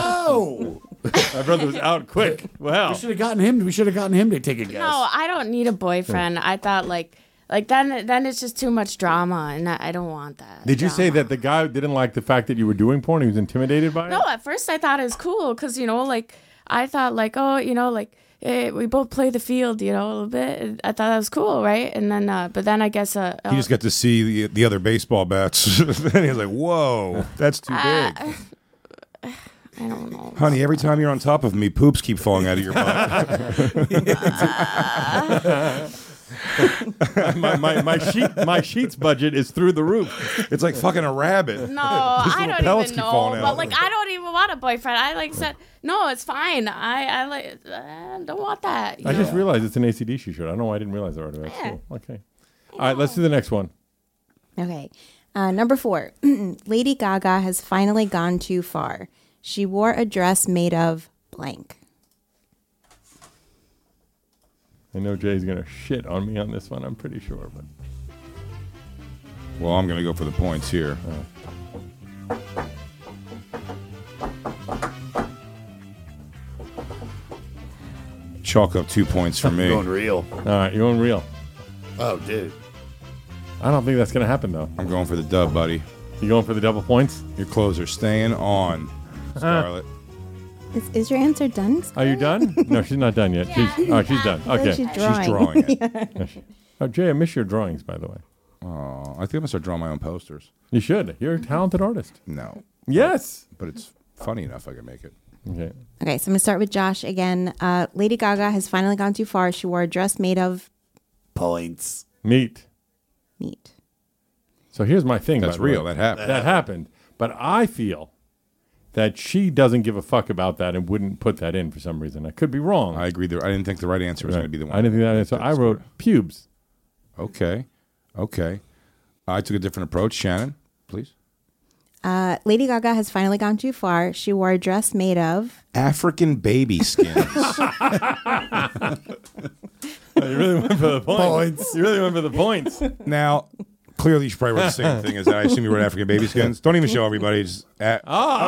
No. My brother was out quick. Wow. We should have gotten him. We should have gotten him to take a guess. No, I don't need a boyfriend. I thought like like then then it's just too much drama, and I, I don't want that. Did you say drama. that the guy didn't like the fact that you were doing porn? He was intimidated by it? No, at first I thought it was cool because you know, like I thought like oh, you know, like eh, we both play the field, you know, a little bit. And I thought that was cool, right? And then, uh, but then I guess uh, He just got to see the, the other baseball bats. and he was like, "Whoa, that's too big." uh, I don't know. Honey, every time you're on top of me, poops keep falling out of your butt. my, my, my sheet my sheets budget is through the roof. It's like fucking a rabbit. No, I little don't pellets even keep know. falling But out. like, I don't even want a boyfriend. I like said, no, it's fine. I I like I don't want that. you I know? just realized it's an A C D C shirt. I don't know why I didn't realize that already. That's Yeah. cool. Okay. All right, let's do the next one. Okay. Uh, number four, Lady Gaga has finally gone too far. She wore a dress made of blank. I know Jay's gonna shit on me on this one. I'm pretty sure, but Well, I'm going to go for the points here. Chalk up two points for me. Going real. all right, you're on real. Oh, dude. I don't think that's gonna happen though. I'm going for the dub, buddy. You going for the double points? Your clothes are staying on, Scarlett. Is, is your answer done? Are you done? No, she's not done yet. She's oh, she's done. I feel like Okay. she's She's drawing it. Yeah, she- Oh, Jay, I miss your drawings, by the way. Oh, I think I'm going to start drawing my own posters. You should. You're a talented artist. No, Yes. but it's funny enough I can make it. Okay. Okay, so I'm going to start with Josh again. Uh, Lady Gaga has finally gone too far. She wore a dress made of Points. Meat. meat. So here's my thing. That's by the way. real. That happened. That happened. But I feel that she doesn't give a fuck about that and wouldn't put that in for some reason. I could be wrong. I agree. There, I didn't think the right answer was Right. going to be the one. I didn't think that answer. I wrote pubes. Okay, okay. I took a different approach. Shannon, please. Uh, Lady Gaga has finally gone too far. She wore a dress made of African baby skins. Oh, you really went for the points. Points. You really went for the points. Now, clearly, you should probably write the same thing as that. I assume you wrote African baby skins. Don't even show everybody. Just at,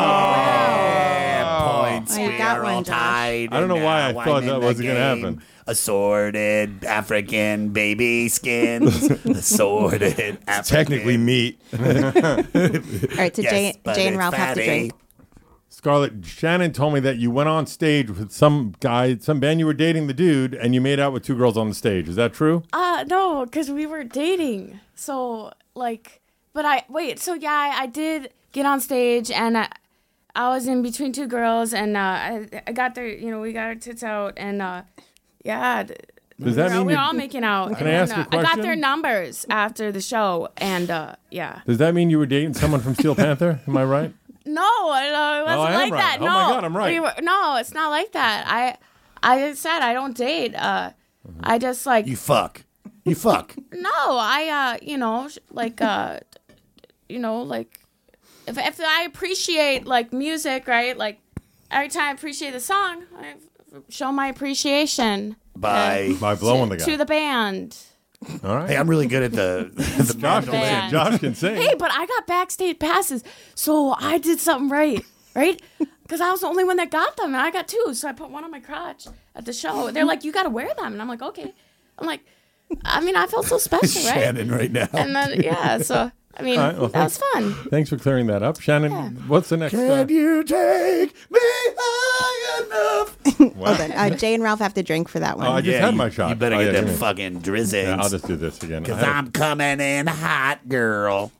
Points. Oh, you We got are one, all Josh. tied. I don't know and why I now thought I'm that in the wasn't gonna game. happen. Assorted African baby skins. Assorted African. technically meat. All right, so Yes, Jay, but Jay and it's Ralph have to fatty. drink. Scarlett, Shannon told me that you went on stage with some guy, some band you were dating the dude, and you made out with two girls on the stage. Is that true? Uh, no, because we were dating. So, like, but I, wait, so yeah, I, I did get on stage, and I, I was in between two girls, and uh, I, I got their, you know, we got our tits out, and uh, yeah. Does that we mean we were you- all making out? Can I and, ask you a uh, I got question? their numbers after the show, and uh, yeah. Does that mean you were dating someone from Steel Panther? Am I right? No, no, it wasn't Oh, I am like right. that. Oh No, my God, I'm right. We were, no, it's not like that. I, I said I don't date. Uh, I just like You fuck. You fuck. no. I uh, you know, sh- like uh, you know, like if if I appreciate like music, right? Like every time I appreciate the song, I show my appreciation By By blowing the to guy. the band. All right. Hey, I'm really good at the. the Josh, will sing. Band. Josh can sing. Hey, but I got backstage passes, so I did something right, right? Because I was the only one that got them, and I got two, so I put one on my crotch at the show. They're like, "You got to wear them," and I'm like, "Okay." I'm like, I mean, I felt so special, right? Shannon right now. And then yeah, so I mean, All right, well, that was fun. Thanks for clearing that up. Shannon, Yeah. what's the next? Can Uh, you take me high enough? Hold on. Uh, Jay and Ralph have to drink for that one. Oh, I just had you, my shot. You better Oh, get yeah, them give me- fucking drizzings. Yeah, I'll just do this again. Because I- I'm coming in hot, girl.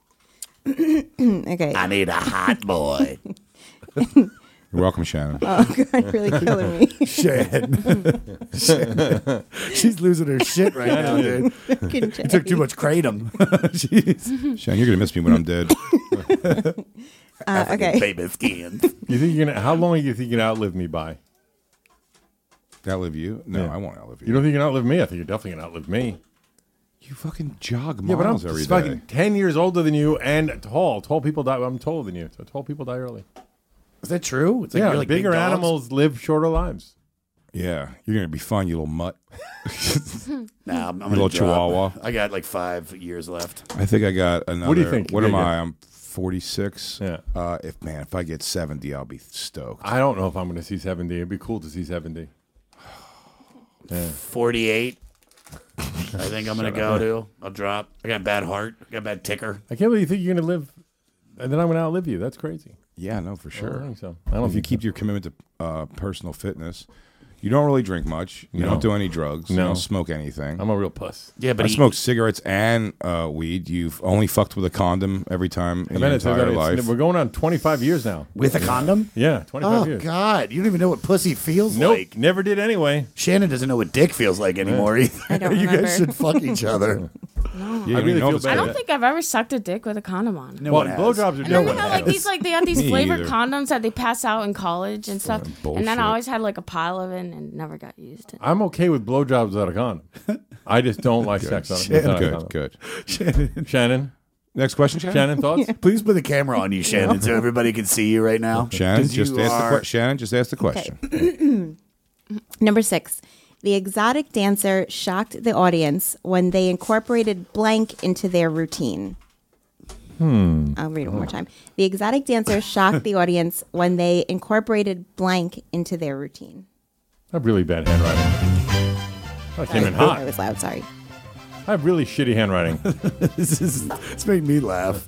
Okay. I need a hot boy. You're welcome, Shannon. Oh, God, really killing me. Shannon. She's losing her shit right now, dude. Fucking Jay. You took too much kratom. Jeez. Shannon, you're gonna miss me when I'm dead. Uh, okay. Baby skins. You think you're gonna? How long do you think you can outlive me by? Outlive you? No, Yeah. I won't outlive you. You don't think you can outlive me? I think you're definitely gonna outlive me. You fucking jog Yeah, but I'm miles every just day. fucking ten years older than you and tall. Tall people die. I'm taller than you, so tall people die early. Is that true? It's like yeah, you're like big bigger dogs? animals live shorter lives. Yeah, you're gonna be fine, you little mutt. Nah, I'm, I'm Little gonna drop. chihuahua. I got like five years left. I think I got another. What do you think? What Yeah, am yeah. I? I'm forty-six. Yeah. Uh, if man, if I get seventy, I'll be stoked. I don't know if I'm going to see seventy. It'd be cool to see seventy. Yeah. forty-eight. I think I'm gonna go to. I'll drop. I got a bad heart. I got a bad ticker. I can't believe you think you're going to live, and then I'm going to outlive you. That's crazy. Yeah, no, for I sure. don't think so. I don't If you think keep your commitment to uh, personal fitness, you don't really drink much. You No. don't do any drugs. You No. don't smoke anything. I'm a real puss. Yeah, but I he, smoke cigarettes and uh, weed. You've only fucked with a condom every time in And your then it's, entire it's- life. we're going on twenty-five years now. with a condom. Yeah, twenty-five Oh years. God, you don't even know what pussy feels Nope, like. never did anyway. Shannon doesn't know what dick feels like anymore either. I don't you remember. guys should fuck each other. Yeah, I you don't really know feel if it's bad. I Yeah. don't think I've ever sucked a dick with a condom on. No Well, one has. blowjobs are And then different. they have like these like they have these Me flavored either. condoms that they pass out in college and stuff. Fucking And then I bullshit. always had like a pile of it and never got used. I'm okay with blowjobs without a condom. I just don't like sex on it. Good, without a good, condom. good. Shannon, Shannon, Next question, Shannon. Shannon, thoughts? please put the camera on you, Shannon, so everybody can see you right now. Shannon, 'Cause just you ask the are- question. Shannon, just ask the question. Number six. The exotic dancer shocked the audience when they incorporated blank into their routine. Hmm. I'll read it one more time. The exotic dancer shocked the audience when they incorporated blank into their routine. I have really bad handwriting. I came in I hot. was loud, sorry. I have really shitty handwriting. This is it's made me laugh.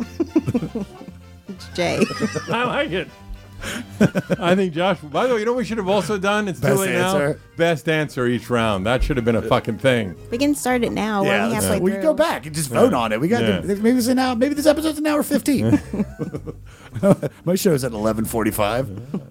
Jay. I like it. I think Josh. By the way, you know what we should have also done? It's too Best late answer. now. Best answer each round. That should have been a fucking thing. We can start it now. We're Yeah, only let's- halfway we through. can go back and just vote on it. We got Yeah. the, maybe it's an hour. Maybe this episode's an hour fifteen. My show's at eleven forty-five.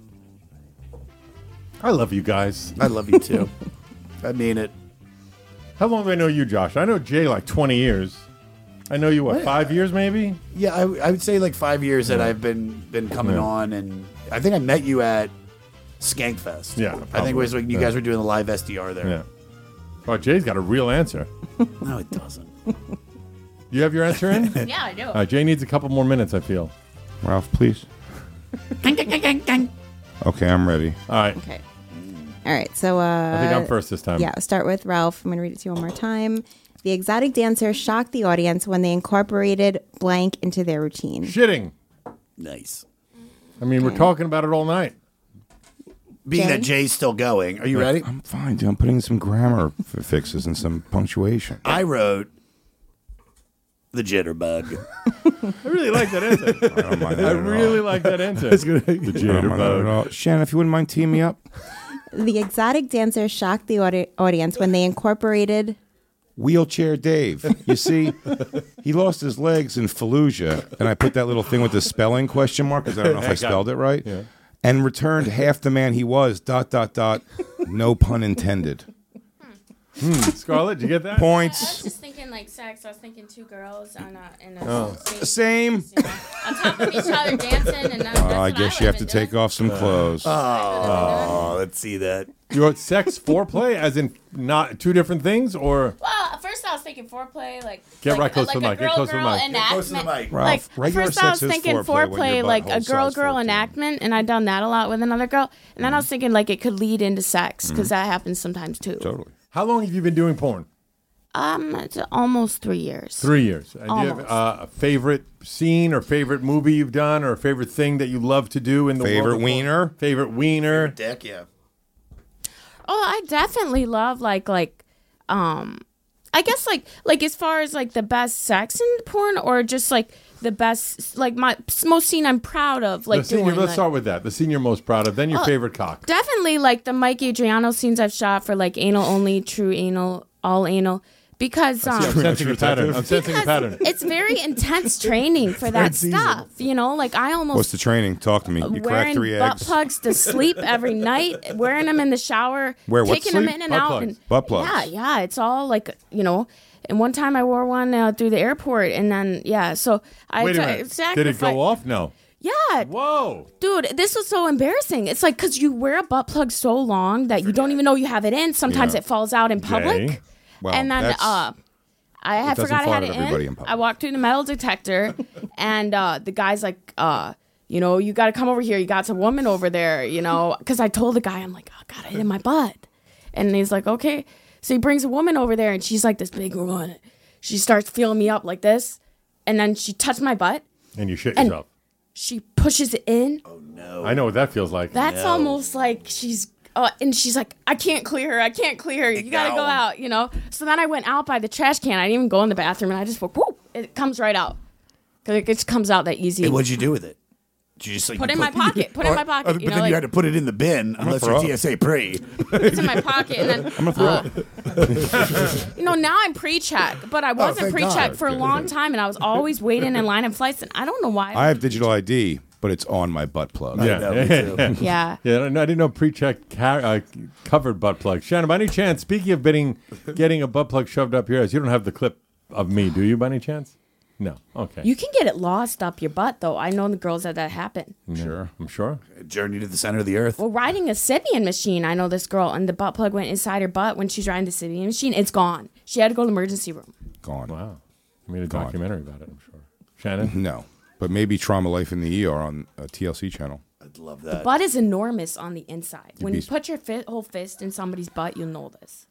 I love you guys. I love you too. I mean it. How long do I know you, Josh? I know Jay like twenty years. I know you, what, What? five years maybe? Yeah, I, I would say like five years that I've been been coming Yeah. on, and I think I met you at Skankfest. Yeah, I think probably. it was when you Yeah. guys were doing the live S D R there. Yeah. Oh, Jay's got a real answer. No, it doesn't. You have your answer in? Yeah, I do. Uh, Jay needs a couple more minutes, I feel. Ralph, please. Okay, I'm ready. All right. Okay. All right. So uh, I think I'm first this time. Yeah, I'll start with Ralph. I'm going to read it to you one more time. The exotic dancer shocked the audience when they incorporated blank into their routine. Shitting. Nice. I mean, we're talking about it all night. Being Jay? that Jay's still going, are you ready? I'm fine, dude. I'm putting in some grammar f- fixes and some punctuation. I wrote The jitterbug. I really like that answer. I don't mind that I at all. really like that answer. It's gonna- The I don't mind that at jitterbug. all. Shannon, if you wouldn't mind teeing me up. The exotic dancer shocked the audi- audience when they incorporated. Wheelchair Dave. You see, he lost his legs in Fallujah, and I put that little thing with the spelling question mark because I don't know if I spelled it right, Yeah. and returned half the man he was, dot, dot, dot, no pun intended. Hmm. Scarlett, did you get that? I was Points. just thinking like sex. I was thinking two girls on a in a Oh. space, Same. you know, on top of each other dancing, and that's Uh, what I guess you have to would've been take off some clothes. Oh, let's see that. Your sex foreplay, as in not two different things, or Well, at first I was thinking foreplay, like Get like, right close like to the a mic, get girl, close to the girl mic. Get close to the enactment. mic. Ralph, Like at regular first I was sex is thinking foreplay when foreplay, your like butthole a girl, size girl fourteen. enactment, and I'd done that a lot with another girl. And then I was thinking like it could lead into sex because that happens sometimes too. Totally. how long have you been doing porn? Um, it's almost three years. Three years. And do you have Almost. uh, a favorite scene or favorite movie you've done or a favorite thing that you love to do in the Favorite world of porn? wiener? Favorite wiener? Dick, yeah. Oh, I definitely love like like um I guess like like as far as like the best sex in porn or just like the best like my most scene I'm proud of like the scene you're, doing let's like, start with that. The scene you're most proud of. Then your Oh, favorite cock. definitely like the Mike Adriano scenes I've shot for like anal only, true anal, all anal because um See, I'm sensing a pattern. I'm sensing a because pattern. it's very intense training for that stuff, you know. Like I almost What's the training? Talk to me. You crack wearing three butt eggs. plugs to sleep every night, wearing them in the shower, Where, what taking them sleep? in and Butt out. plugs. And, Butt plugs. Yeah, yeah. It's all like, you know. And one time I wore one uh, through the airport, and then yeah. So I Wait a t- minute. Did it sacrificed- go off? No. Yeah, Whoa. dude, this was so embarrassing. It's like because you wear a butt plug so long that you don't even know you have it in. Sometimes Yeah. it falls out in public, Jay? Well, and then that's- uh, I had doesn't forgot I fall had out it of everybody in in. public. I walked through the metal detector, and uh, the guy's like, uh, you know, you got to come over here. You got some woman over there, you know, because I told the guy, I'm like, oh God, I hit in my butt, and he's like, okay. So he brings a woman over there, and she's like this big woman. She starts feeling me up like this, and then she touched my butt. And you shit And- yourself. She pushes it in. I know what that feels like. That's almost like she's, uh, and she's like, I can't clear her. I can't clear her. You gotta go out, you know? So then I went out by the trash can. I didn't even go in the bathroom, and I just went, whoop, it comes right out. Because it just comes out that easy. Hey, what'd you do with it? Did you just like Put you it in my pocket. Put it in my pocket, uh, you but know, then like- you had to put it in the bin unless throw you're up. T S A pre. It's in my pocket, and then, I'm gonna throw uh, up. you know, now I'm pre-check, but I wasn't thank pre-check God. for a long time, and I was always waiting in line of flights, and I don't know why. I have digital I D, but it's on my butt plug. Yeah. know, me too. yeah. Yeah, I didn't know pre-check car- uh, covered butt plug. Shannon, by any chance, speaking of getting, getting a butt plug shoved up your ass, you don't have the clip of me, do you, by any chance? No. Okay. You can get it lost up your butt, though. I know the girls that that happen. Sure. I'm sure. Journey to the center of the earth. Well, riding a Sibian machine, I know this girl, and the butt plug went inside her butt when she's riding the Sibian machine. It's gone. She had to go to the emergency room. Gone. Wow. I made a God. documentary about it, I'm sure. Shannon? No. But maybe Trauma Life in the E R on a T L C channel. I'd love that. Butt is enormous on the inside. When you be- put your fi- whole fist in somebody's butt, you'll know this.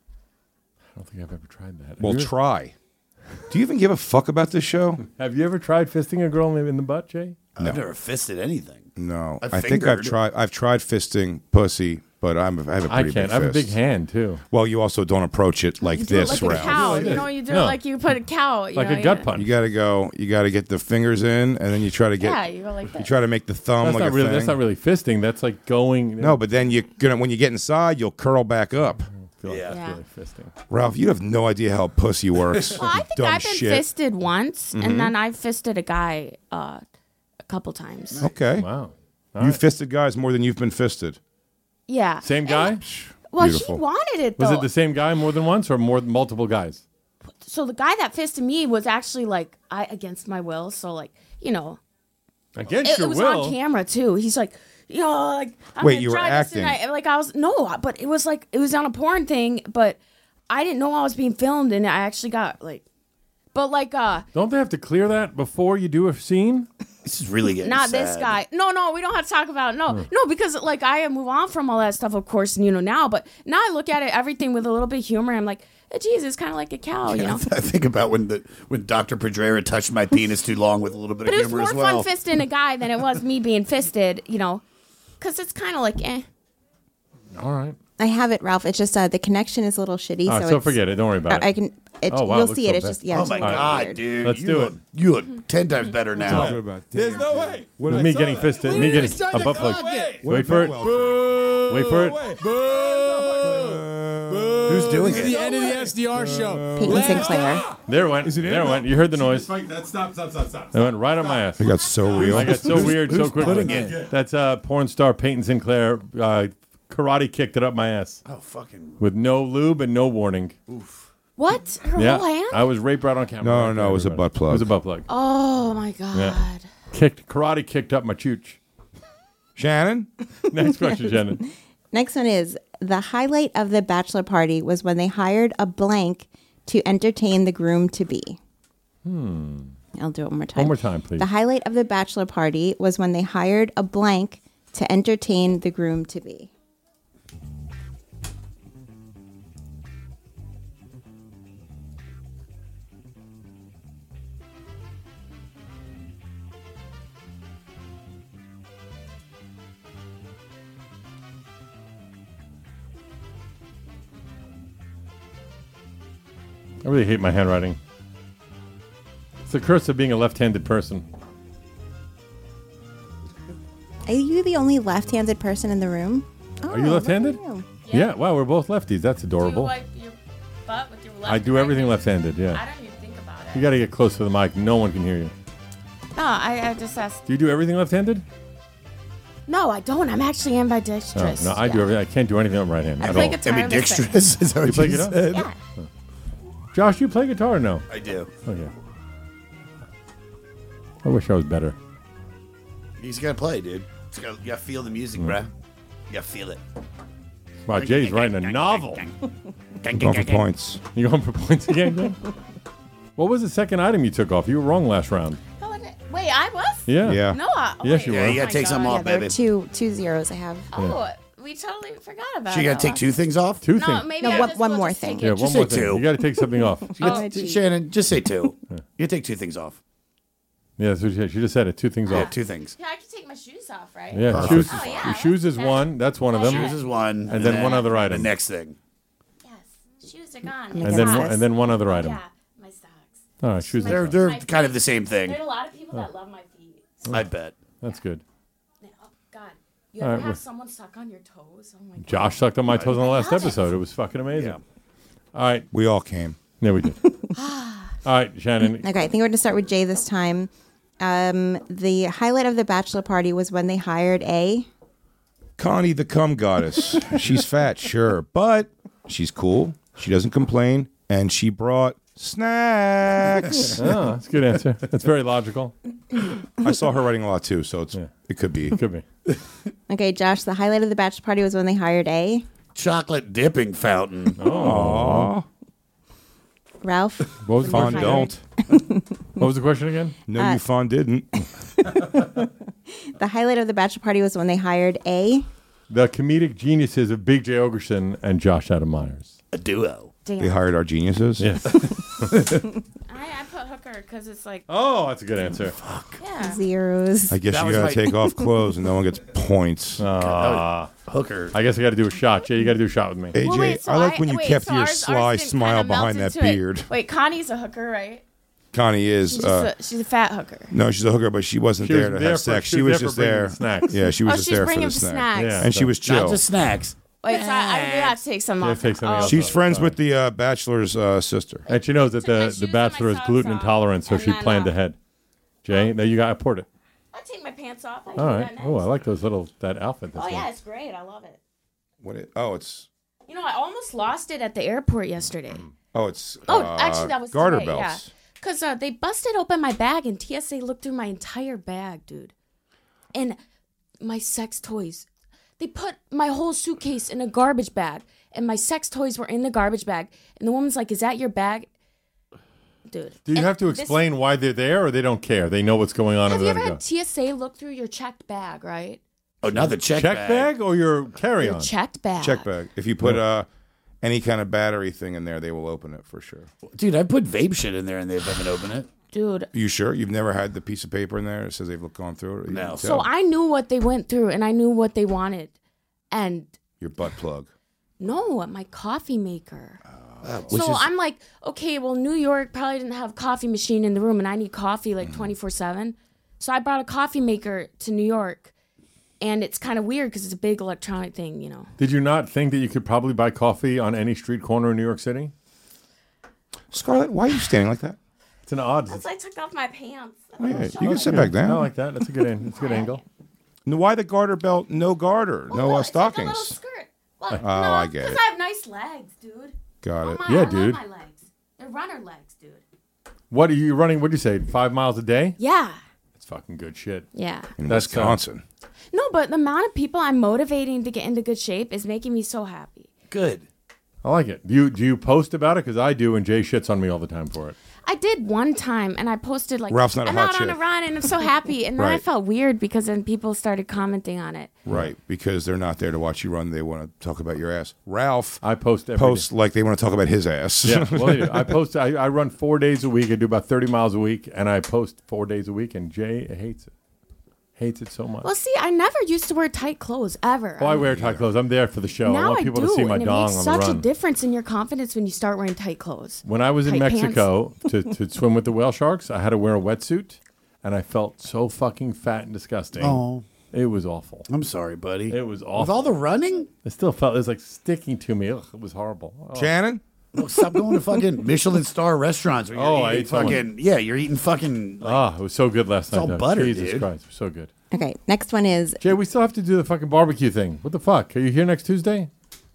I don't think I've ever tried that. Have Well, you ever- try. Do you even give a fuck about this show? Have you ever tried fisting a girl in the, in the butt, Jay? I've never fisted anything. No. I've I think I've fingered. tried. I've tried fisting pussy, but I'm. I have a I pretty can't. big I have a big fist. hand, too. Well, you also don't approach it like You do it this, like a Ralph. cow. Like You this. know, you do No. it like you put a cow. You Like know, a gut yeah. punch. You got to go. You got to get the fingers in, and then you try to get. Yeah, you go like You that. try to make the thumb That's like not a really. thing. That's not really fisting. That's like going. No, but then you're gonna when you get inside, you'll curl back up. I feel like Yeah. that's Yeah. really fisting. Ralph, you have no idea how pussy works. Well, I think Dumb I've been shit. fisted once, Mm-hmm. and then I fisted a guy uh, a couple times. Okay. Wow. All You right. fisted guys more than you've been fisted. Yeah. Same guy? Well, Beautiful. he wanted it though. Was it the same guy more than once or more multiple guys? So the guy that fisted me was actually like I against my will. So like you know, Against it, your it was will. on camera too. He's like, you know, like I'm Wait, gonna you were try this and acting. I, like I was no, but it was like it was on a porn thing, but I didn't know I was being filmed, and I actually got like, but like uh, Don't they have to clear that before you do a scene? This is really getting not sad. this guy. No, no, we don't have to talk about it. No, Hmm. no, because like I move on from all that stuff, of course, and you know now, but now I look at it everything with a little bit of humor. I'm like, oh, geez, it's kind of like a cow, you know. I think about when the when Doctor Pedrera touched my penis too long with a little bit But of it was humor more as well. fun fisting a guy than it was me being fisted, you know, because it's kind of like, eh. All right. I have it, Ralph. It's just uh, the connection is a little shitty. All right, so so it's, forget it. Don't worry about I, it. I can. It, Oh, wow, it you'll looks see so it. It's bad. just yeah. Oh it's my really God, weird. dude! Let's you do look, it. You look ten times better now. Talking about There's damn no dude. way. What I me saw getting that. fisted. Me getting a butt plug. What Wait for it. Boo! Wait for it. Who's doing This is the it? end of the S D R show. Peyton Sinclair. There it went. Is it in? There it went. You heard the noise. That stop, stop, stop, stop. It went right on my ass. It got so real. I got so weird so who's quickly. putting it? That's uh, porn star Peyton Sinclair. Uh, karate kicked it up my ass Oh fucking! with no lube and no warning. What? Her Yeah, whole hand? I was raped right on camera. No, right no, there, it was a everybody. butt plug. It was a butt plug. Oh my god. Yeah. Kicked karate kicked up my chooch. Shannon? Next question, Shannon. Next one is the highlight of the bachelor party was when they hired a blank to entertain the groom to be. Hmm. I'll do it one more time. One more time, please. The highlight of the bachelor party was when they hired a blank to entertain the groom to be. I really hate my handwriting. It's the curse of being a left-handed person. Are you the only left-handed person in the room? Are you left-handed? look at you. Yeah. Wow, we're both lefties. That's Do you adorable. wipe your butt with your left I do right everything hand? left-handed. I Yeah. don't even think about it. You got to get close to the mic. No one can hear you. No, I, I just asked. Do you do everything left-handed? No, I don't. I'm actually Oh, ambidextrous. no, I do Yeah. everything. I can't do anything on my right hand I at play all. guitar. and it's like- Ambidextrous is that You what play you guitar? said? Yeah. Josh, you play guitar or no? I do. Okay. I wish I was better. You just gotta play, dude. You gotta, you gotta feel the music, bruh. You gotta feel it. Wow, Jay's writing a novel. I'm going for points. You going for points again, Jay? What was the second item you took off? You were wrong last round. Oh, and it- Wait, I was? Yeah. Yeah. No, I, oh, Yes, wait, you Yeah, were. you oh gotta my take some God. off, Yeah, there baby. were two two zeros I have. Oh, we totally forgot about So you it. gotta take two things off? Two No, things. maybe No, I one- just one will more just thing. take Yeah, it. one Just more say thing. two. You got to take something off. Oh, gee. Shannon, just say two. You take two things off. Yeah, that's what she said. She just said it. Two things Yeah, off. two things. Yeah, I can take my shoes off, right? Yeah, Perfect. shoes. Oh, yeah, Your shoes is that's- one. That's one of them. Shoes is one. And then one other The item. next thing. Yes, shoes are gone. And then one, and then one other item. Yeah, my socks. All right, shoes. They're is- they're My kind of feet. the same thing. There's a lot of people that love my feet. I bet. That's good. Oh God, you All ever right, have well- someone suck on your toes? Oh my God. Josh sucked on my toes on the last love it. episode. It was fucking amazing. Yeah. All right. We all came. Yeah, we did. All right, Shannon. Okay, I think we're going to start with Jay this time. Um, the highlight of the bachelor party was when they hired a. Connie the cum goddess. She's fat, sure, but she's cool. She doesn't complain, and she brought snacks. Oh, that's a good answer. That's very logical. I saw her writing a lot too, so it's it could be. Could be. Okay, Josh, the highlight of the bachelor party was when they hired a. Chocolate dipping fountain. Aww. Ralph. What was the Fond question? don't. What was the question again? No, Uh, you fond didn't. The highlight of the bachelor party was when they hired a. The comedic geniuses of Big J. Ogerson and Josh Adam Myers. A duo. Damn. They hired our geniuses. Yes. I, I put hooker because it's like Oh, that's a good answer. yeah. Zeros. I guess That you was gotta my- take off clothes and no one gets points. Ah, Hooker. I guess I got to do a shot. Jay, you got to do a shot with me. A J, Well, wait, so I like when you wait, kept so your ours- sly ours didn't smile kinda melt behind that into it. beard. Wait, Connie's a hooker, right? Connie is. She's, Uh, just a, she's a fat hooker. no, she's a hooker, but she wasn't She there was to there have for- sex. she She was was there just for bringing there. the snacks. Yeah, she was Oh, just she's there for bringing the the snack. snacks. Yeah. And she was chill. Not just snacks. Wait, so I, I do have to take some Yeah, off. take something oh. else. She's Oh, friends sorry. with the uh, bachelor's uh, sister. And she knows that Took my the, shoes the and bachelor my is socks gluten off, intolerant, so and she then, planned uh, ahead. Jay, now you got to port it. I take my pants off. I All do right. that next. Oh, I like those little that outfit. That's Oh nice. yeah, it's great. I love it. What? It, oh, it's You know, I almost lost it at the airport yesterday. oh, it's. Oh, uh, actually, that was garter today, belts. yeah. Because uh, they busted open my bag, and T S A looked through my entire bag, dude. And my sex toys. They put my whole suitcase in a garbage bag, and my sex toys were in the garbage bag. And the woman's like, "Is that your bag?" Dude. Do you And have to this- explain why they're there, or they don't care? They know what's going on Have and you they ever let it had go? T S A look through your checked bag, right? Oh, not the check, Check bag or your carry Your on? checked bag. Check bag. If you put uh, any kind of battery thing in there, they will open it for sure. Dude, I put vape shit in there and they haven't opened it. Dude. You sure? You've never had the piece of paper in there that says they've gone through it? You No. can So tell. I knew what they went through, and I knew what they wanted. And Your butt plug. no, my coffee maker. Uh, which So is, I'm like, okay, well, New York probably didn't have a coffee machine in the room, and I need coffee like twenty-four seven. So I brought a coffee maker to New York, and it's kind of weird because it's a big electronic thing, you know. Did you not think that you could probably buy coffee on any street corner in New York City? Scarlett, why are you standing like that? It's an odd. That's why I took off my pants. Oh, yeah, you can sit back down. I like that. That's a good. An- That's a good angle. No, why the garter belt? No garter. Well, no look, uh, it's like a little stockings. skirt. Well, Oh, no, I get because it. I have nice legs, dude. Got Oh it. my, Yeah, I dude. love my legs. They're runner legs, dude. What are you running? What do you say? Five miles a day? Yeah. That's fucking good shit. Yeah. In That's, uh, Wisconsin. No, but the amount of people I'm motivating to get into good shape is making me so happy. good. I like it. Do you do you post about it? Because I do, and Jay shits on me all the time for it. I did one time, and I posted like, Ralph's not a I'm hot out on chick." a run, and I'm so happy. And then I Right. felt weird because then people started commenting on it. Right, because they're not there to watch you run. They want to talk about your ass. Ralph I post every posts like they want to talk about his ass. day. Yeah, well, I, do. I post. I, I run four days a week. I do about thirty miles a week, and I post four days a week. And Jay hates it. Hates it so much. Well, see, I never used to wear tight clothes ever. Oh, I wear tight clothes. I'm there for the show. I now want I people do, to see my and it dong makes on the such a run. difference in your confidence when you start wearing tight clothes. When I was in Tight Mexico to, to swim with the whale sharks, I had to wear a wetsuit, and I felt so fucking fat and disgusting. Oh, It was awful. I'm sorry, buddy. It was awful. With all the running? It still felt it was like sticking to me. Ugh, it was horrible. Oh. Shannon? Look, stop going to fucking Michelin star restaurants where you're Oh, I eating ate so much. fucking yeah, you're eating fucking like, Ah, it was so good last It's night. all though. butter, Jesus dude. Christ, it was so good. Okay, next one is Jay, we still have to do the fucking barbecue thing. What the fuck? Are you here next Tuesday?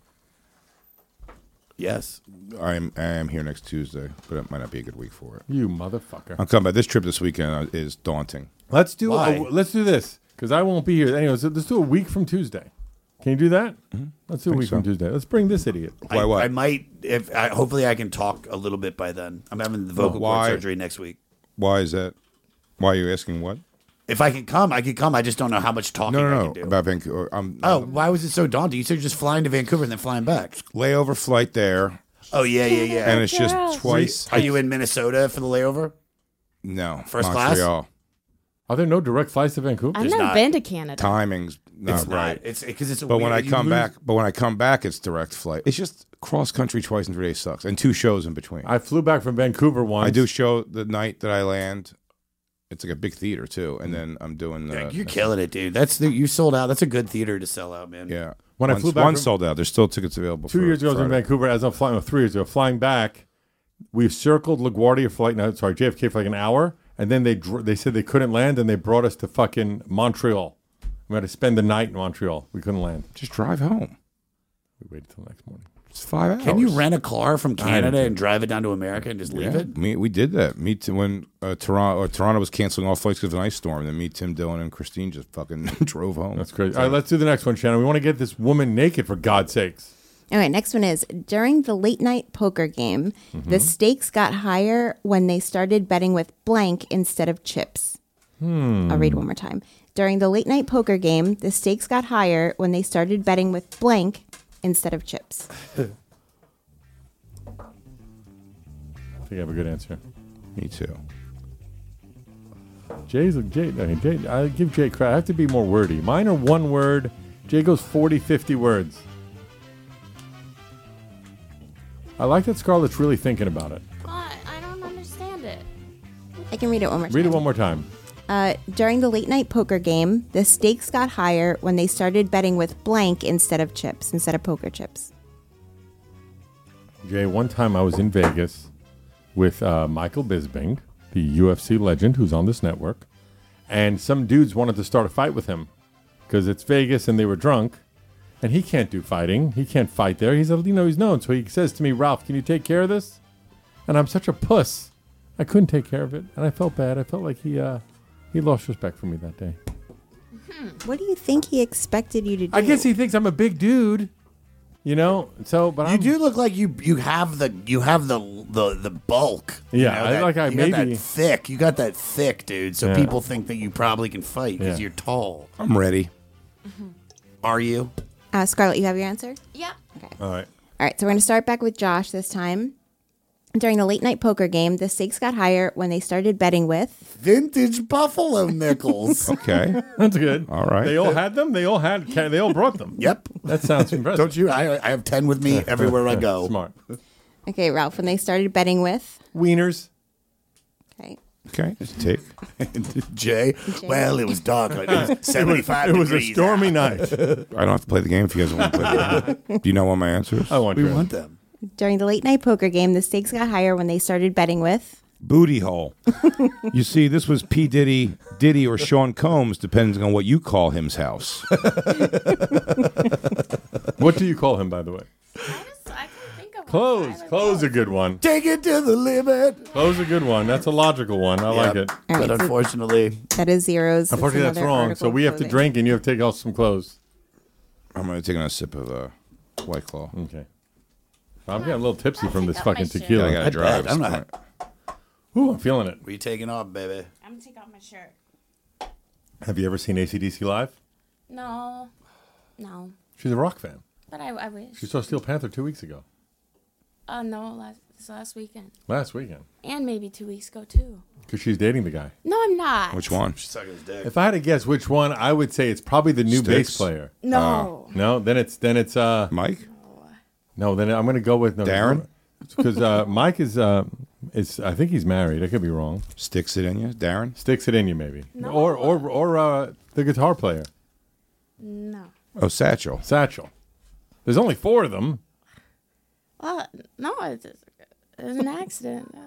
yes. I am, I am here next Tuesday, but it might not be a good week for it. You motherfucker. I'm coming back. This trip this weekend uh, is daunting. Let's do Why? a, let's do this because I won't be here. Anyways, let's do a week from Tuesday. Can you do that? Let's do a Think week so. from Tuesday. Let's bring this idiot. Why I, what? I might if I, hopefully I can talk a little bit by then. I'm having the vocal Why? cord surgery next week. Why is that? Why are you asking what? If I can come, I can come. I just don't know how much talking No, I no, can no. do. About Vancouver. I'm, oh, why was it so daunting? You said you're just flying to Vancouver and then flying back. layover flight there, Oh yeah, yeah, yeah. and it's just Girls. twice. Are you in Minnesota for the layover? No, First class? Montreal. Are there no direct flights to Vancouver? I've There's never not. been to Canada. Timing's not It's right. not. It's because it's. A But when I weird- you come lose- back, but when I come back, it's direct flight. It's just cross country twice in three days sucks, and two shows in between. I, I flew back from Vancouver once. do show the night that I land. It's like a big theater too, and then I'm doing. Yeah, Uh, you're killing it, dude. That's the, you sold out. That's a good theater to sell out, man. Yeah, When I one, flew back one from- sold out. There's still tickets available. Two for years ago, I was in Friday. Vancouver as I'm flying. No, three years ago, flying back. We circled LaGuardia for like no, sorry, J F K for like an hour, and then they dr- they said they couldn't land, and they brought us to fucking Montreal. We had to spend the night in Montreal. We couldn't land. Just drive home. We waited till the next morning. It's five hours. Can you rent a car from Canada didn't. and drive it down to America and just leave Yeah, it? me, we did that. Me too, when uh, Toronto or Toronto was canceling all flights because of an ice storm. Then me, Tim Dillon, and Christine just fucking drove home. That's crazy. All right, let's do the next one, Shannon. We want to get this woman naked for God's sakes. Okay, next one is during the late night poker game, the stakes got higher when they started betting with blank instead of chips. I'll read one more time. During the late night poker game, the stakes got higher when they started betting with blank instead of chips. I think I have a good answer. Me too. Jay's Jay. Okay, Jay. I give Jay credit. I have to be more wordy. Mine are one word. Jay goes forty, fifty words. I like that Scarlett's really thinking about it. But I don't understand it. I can read it one more time. Read it one more time. Uh, during the late night poker game, the stakes got higher when they started betting with blank instead of chips, instead of poker chips. Jay, one time I was in Vegas with uh, Michael Bisping, the U F C legend who's on this network, and some dudes wanted to start a fight with him because it's Vegas and they were drunk, and he can't do fighting. He can't fight there. He's a, you know he's known. So he says to me, Ralph, can you take care of this? And I'm such a puss. I couldn't take care of it, and I felt bad. I felt like he uh, he lost respect for me that day. What do you think he expected you to do? I guess he thinks I'm a big dude, you know. So, but You I'm, do look like you you have the you have the the the bulk. you Yeah, know, I that- like I you got maybe- that thick. You got that thick, dude. So Yeah. people think that you probably can fight because Yeah. you're tall. I'm ready. Are you? Uh, Scarlett, you have your answer? Yep. all right. All right, so we're going to start back with Josh this time. During the late night poker game, the stakes got higher when they started betting with. Vintage buffalo nickels. Okay. That's good. All right. They all had them. They all had. They all brought them. Yep. That sounds impressive. Don't you? I, I have ten with me everywhere I go. Smart. Okay, Ralph, when they started betting with. Wieners. Okay. Okay, just take. Jay, well, it was dark. It was seventy-five It was a degrees stormy out. night. I don't have to play the game if you guys want to play the game. Do you know what my answer is? I want We you. want them. During the late night poker game, the stakes got higher when they started betting with. Booty hole. You see, this was P. Diddy, Diddy, or Sean Combs, depending on what you call him's house. What do you call him, by the way? I just, I can't think of Close. one. Close a good one. Take it to the limit. Close a good one. That's a logical one. I like Yep. it. All But right, so unfortunately, that is zeros. It's Unfortunately, that's another wrong. article So we have to clothing. drink, and you have to take off some clothes. I'm going to take another sip of uh, White Claw. Okay. I'm getting a little tipsy from this take off fucking my shirt. tequila. I got to I drive. bet. I'm not. Ooh, I'm feeling it. We taking off, baby. I'm gonna take off my shirt. Have you ever seen A C D C live? No, no, She's a rock fan. but I, I wish. She saw Steel Panther two weeks ago. Uh, no, last this last weekend, Last weekend. and maybe two weeks ago too. Because she's dating the guy. No, I'm not. Which one? Sucking his dick. If I had to guess which one, I would say it's probably the new bass Sticks. player. No. No, then it's then it's uh Mike? no, then I'm gonna go with no, Darren? because uh, Mike is uh is I think he's married. I could be wrong. Sticks it in you? Darren? Sticks it in you maybe, No. or or or uh, the guitar player No. Oh, Satchel. Satchel. There's only four of them. Well, no, it's, it's an accident.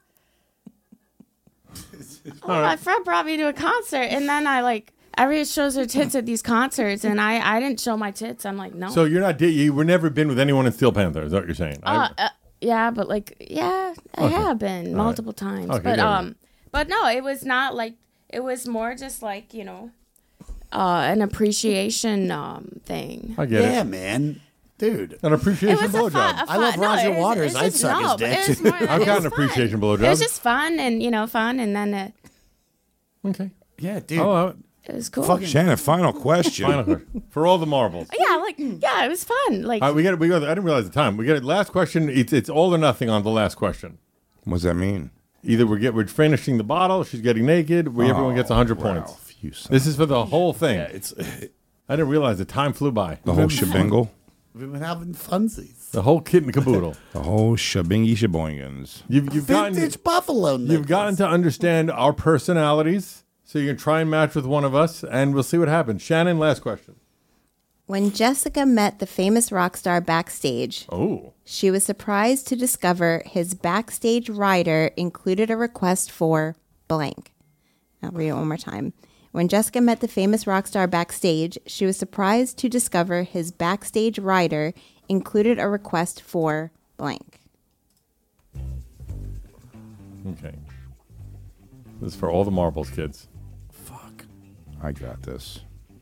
Well, my friend brought me to a concert, and then I like everyone shows her tits at these concerts, and I I didn't show my tits. I'm like, no. So you're not you were never been with anyone in Steel Panther. Is that what you're saying? Uh, I- uh, yeah, but like, yeah, I Okay. have been All multiple times, Okay, but there we um, but no, it was not like it was more just like you know, uh, an appreciation um thing. I get Yeah, it. man. Dude. An It appreciation was a fun, blowjob. a fun I love no, Roger it was- Waters. it's I'd just- suck his no, but dick. it was more- I've it gotten was an fun. appreciation It blowjob. was just fun and you know fun, and then it, Okay. Yeah, dude. I'll allow it. it was cool. Fucking- Shannon, final question. Final question. For all the marbles. Yeah, like yeah, it was fun. Like All right, we got it. We got. I didn't realize the time. We got it. Last question. It's it's all or nothing on the last question. What does that mean? Either we get we're finishing the bottle. She's getting naked. We everyone gets a hundred points. Ralph, you son This is for the whole thing. Yeah, it's I didn't realize the time flew by. The whole shebingle? we've been having funsies. The whole kit and caboodle. The whole shebingy sheboingans. You've you've gotten Vintage buffalo. you've gotten to understand our personalities, so you can try and match with one of us, and we'll see what happens. Shannon, last question. When Jessica met the famous rock star backstage, Oh, she was surprised to discover his backstage rider included a request for blank. I'll read it one more time. When Jessica met the famous rock star backstage, she was surprised to discover his backstage rider included a request for blank. okay. This is for all the marbles, kids. Fuck. I got this.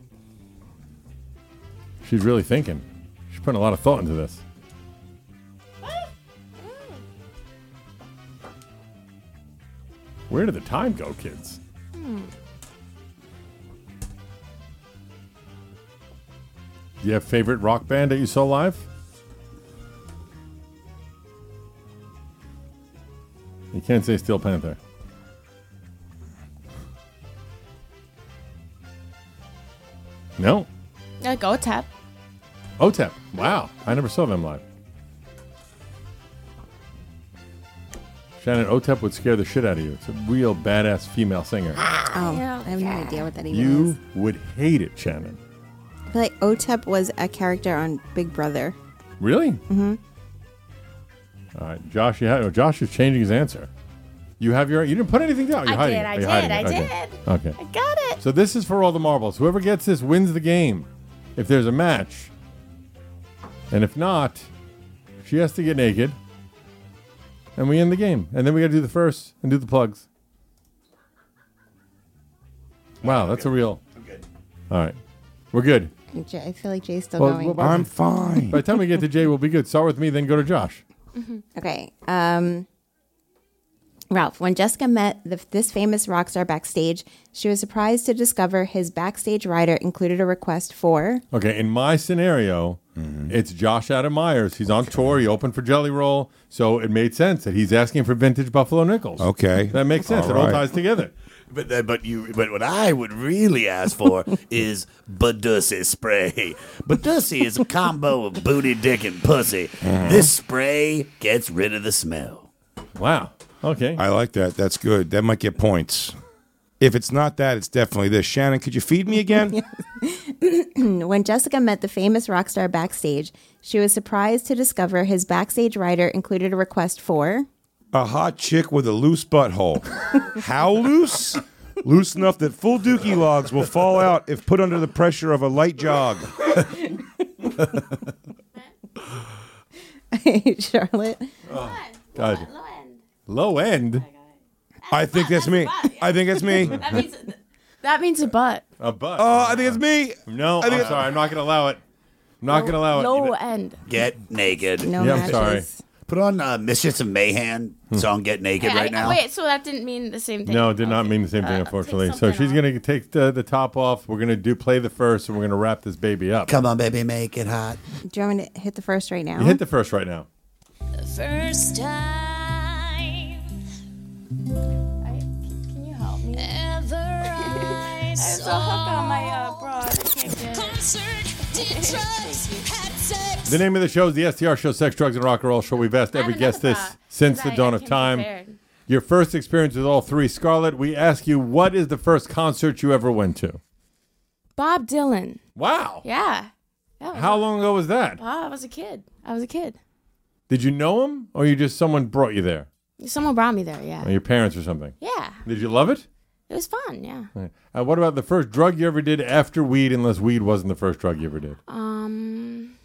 She's really thinking. She's putting a lot of thought into this. Where did the time go, kids? Do you have favorite rock band that you saw live? You can't say Steel Panther. No? like O T E P. O T E P. Wow. I never saw them live. Shannon, O T E P would scare the shit out of you. It's a real badass female singer. Oh, Yeah. I have no idea what that even You is. would hate it, Shannon. I feel like O T E P was a character on Big Brother. Really? Mm-hmm. All right, Josh. You have, oh, Josh is changing his answer. You have your. You didn't put anything down. You're I hiding did, it. I You're did, hiding I it. Okay. did. Okay. I got it. So this is for all the marbles. Whoever gets this wins the game. If there's a match, and if not, she has to get naked, and we end the game. And then we got to do the first and do the plugs. Wow, that's a real. I'm good. All right, we're good. J- I feel like Jay's still Well, going. what about- I'm fine. By the time we get to Jay, we'll be good. Start with me, then go to Josh. Okay. Um, Ralph, when Jessica met the, this famous rock star backstage, she was surprised to discover his backstage rider included a request for. Okay, in my scenario, it's Josh Adam Myers. He's on tour. He opened for Jelly Roll, so it made sense that he's asking for vintage Buffalo Nickels. Okay. That makes sense. All it all right. ties together. But uh, but you but what I would really ask for is Badussy spray. Badussy is a combo of booty, dick, and pussy. This spray gets rid of the smell. Wow. Okay. I like that. That's good. That might get points. If it's not that, it's definitely this. Shannon, could you feed me again? When Jessica met the famous rock star backstage, she was surprised to discover his backstage rider included a request for A hot chick with a loose butthole. How loose? Loose enough that full dookie logs will fall out if put under the pressure of a light jog. Charlotte. God. Low end. I think that's me. I think it's me. That means that means a butt. A butt. Oh, I think it's me. No, I think I'm it's- sorry. I'm not going to allow it. I'm not going to allow it. Low end. Get naked. No Yeah, I'm matches. sorry. Put on uh, Mistress of Mayhem song "Get Naked" Hey, right I- now. Wait, so that didn't mean the same thing. No, it did not Okay. mean the same thing, Uh, unfortunately. take So something she's off. going to take the, the top off. We're going to do play the first, and we're going to wrap this baby up. Come on, baby, make it hot. Do you want me to hit the first right now? You hit the first right now. The first time I, can you help me? ever I I have a hook on my uh, bra. I can't get it. concert, did drugs, had sex. The name of the show is the S T R Show, Sex, Drugs, and Rock and Roll Show. We've asked I have every another guest this bra, since 'cause the I- dawn I of came time. prepared. Your first experience with all three. Scarlett, we ask you, what is the first concert you ever went to? Bob Dylan. Wow. Yeah. That was How long ago was that? Oh, I was a kid. I was a kid. Did you know him, or you just someone brought you there? Someone brought me there. Yeah. Or your parents or something? Yeah. Did you love it? It was fun. Yeah. Right. Uh, what about the first drug you ever did after weed, unless weed wasn't the first drug you ever did? Um.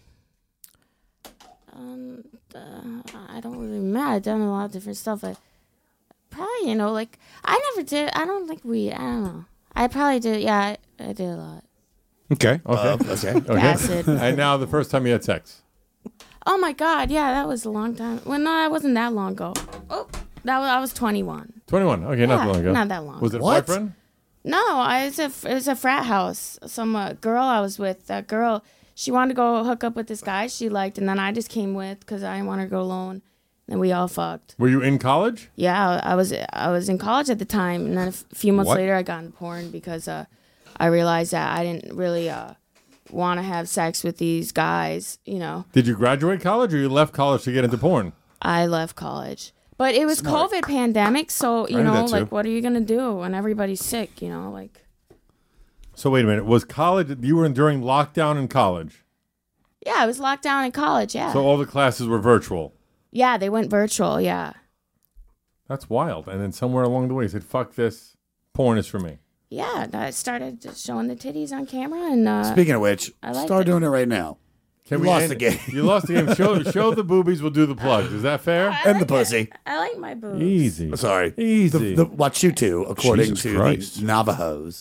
Um. Uh, I don't really remember. I've done a lot of different stuff. But probably, you know, like I never did. I don't like weed. I don't know. I probably did. Yeah, I, I did a lot. Okay. Okay. Okay. Okay. Acid. And now the first time you had sex. Oh my God. Yeah, that was a long time. Well, no, that wasn't that long ago. Oh, that was I was twenty-one. twenty-one. Okay, not Yeah, that long ago. not that long. Was it a What? boyfriend? No, I was a it was a frat house. Some uh, girl I was with. That girl, she wanted to go hook up with this guy she liked, and then I just came with because I didn't want her to go alone. And we all fucked. Were you in college? Yeah, I was I was in college at the time, and then a f- few months What? later, I got into porn because uh, I realized that I didn't really uh, want to have sex with these guys. You know, Did you graduate college, or you left college to get into porn? I left college, but it was COVID pandemic, so you I knew know, that too. like, what are you gonna do when everybody's sick? You know, like. So wait a minute. Was college? You were in during lockdown in college, Yeah, I was locked down in college. Yeah. so all the classes were virtual. Yeah, they went virtual. Yeah. That's wild. And then somewhere along the way, you said, "Fuck this, porn is for me." Yeah, I started just showing the titties on camera, and uh, Speaking of which, I like start it. doing it right now. Can You we lost end- the game. You lost the game. Show show the boobies. We'll do the plugs. Is that fair? I And the like it. pussy. I like my boobs. Easy. Sorry. Easy. The, the Wachutu, according Jesus to Christ. the Navajos.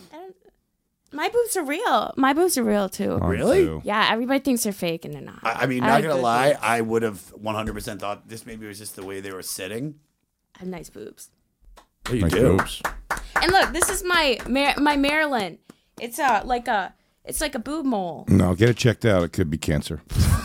My boobs are real. My boobs are real too. Mine Really? too. Yeah, everybody thinks they're fake, and they're not. I, I mean, I not have gonna good lie, boobs. I would have one hundred percent thought this maybe was just the way they were sitting. I have nice boobs. Oh, you Nice do. boobs. And look, this is my Mar- my Marilyn. It's a like a it's like a boob mole. No, get it checked out. It could be cancer.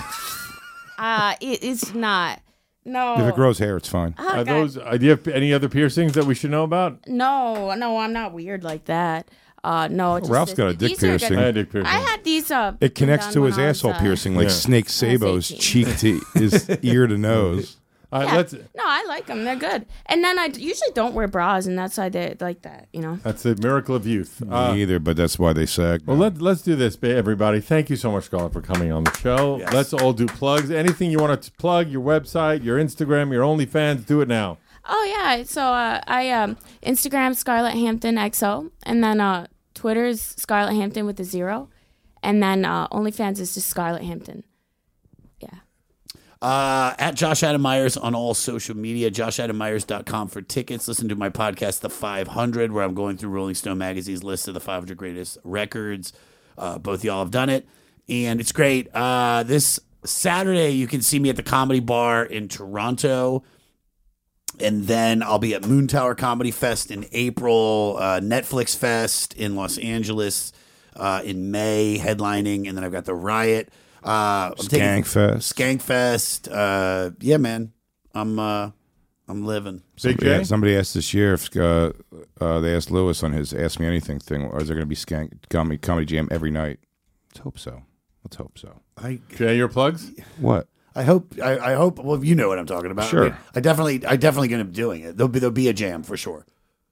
Uh it, it's not. No. If it grows hair, it's fine. Oh, Are God. those? Uh, do you have any other piercings that we should know about? No, no, I'm not weird like that. Uh, no. Just Ralph's this- got a dick these are good- piercing. I had a dick piercing. I had these. Uh, It connects done to when his I was, asshole uh, piercing, like Yeah. Snake was Sabo's eighteen. cheek to his ear to nose. All right, Yeah. let's. No, I like them. They're good. And then I d- usually don't wear bras, and that's why they like that. You know. That's the miracle of youth. Uh, Me either, but that's why they sag. well, let, let's do this, ba- everybody. Thank you so much, Scarlett, for coming on the show. Yes. Let's all do plugs. Anything you want to plug, your website, your Instagram, your OnlyFans, do it now. Oh yeah. So uh, I um Instagram Scarlett Hampton X O, and then uh Twitter's Scarlett Hampton with a zero, and then uh, OnlyFans is just Scarlett Hampton. Yeah. Uh, at Josh Adam Myers on all social media, josh adam myers dot com for tickets. Listen to my podcast, The five hundred, where I'm going through Rolling Stone Magazine's list of the five hundred greatest records. Uh, both y'all have done it, and it's great. Uh, this Saturday, you can see me at the Comedy Bar in Toronto. And then I'll be at Moon Tower Comedy Fest in April, uh, Netflix Fest in Los Angeles uh, in May, headlining. And then I've got the Riot. Uh, I'm taking- Skankfest. Skankfest. Uh, yeah, man. I'm uh, I'm living. Big Somebody, J? somebody asked this year if uh, uh, they asked Lewis on his Ask Me Anything thing, or is there going to be skank comedy, comedy jam every night? Let's hope so. Let's hope so. I Jay, your plugs? What? I hope. I, I hope. Well, you know what I'm talking about. Sure. I, mean, I definitely. I definitely going to be doing it. There'll be. There'll be a jam for sure.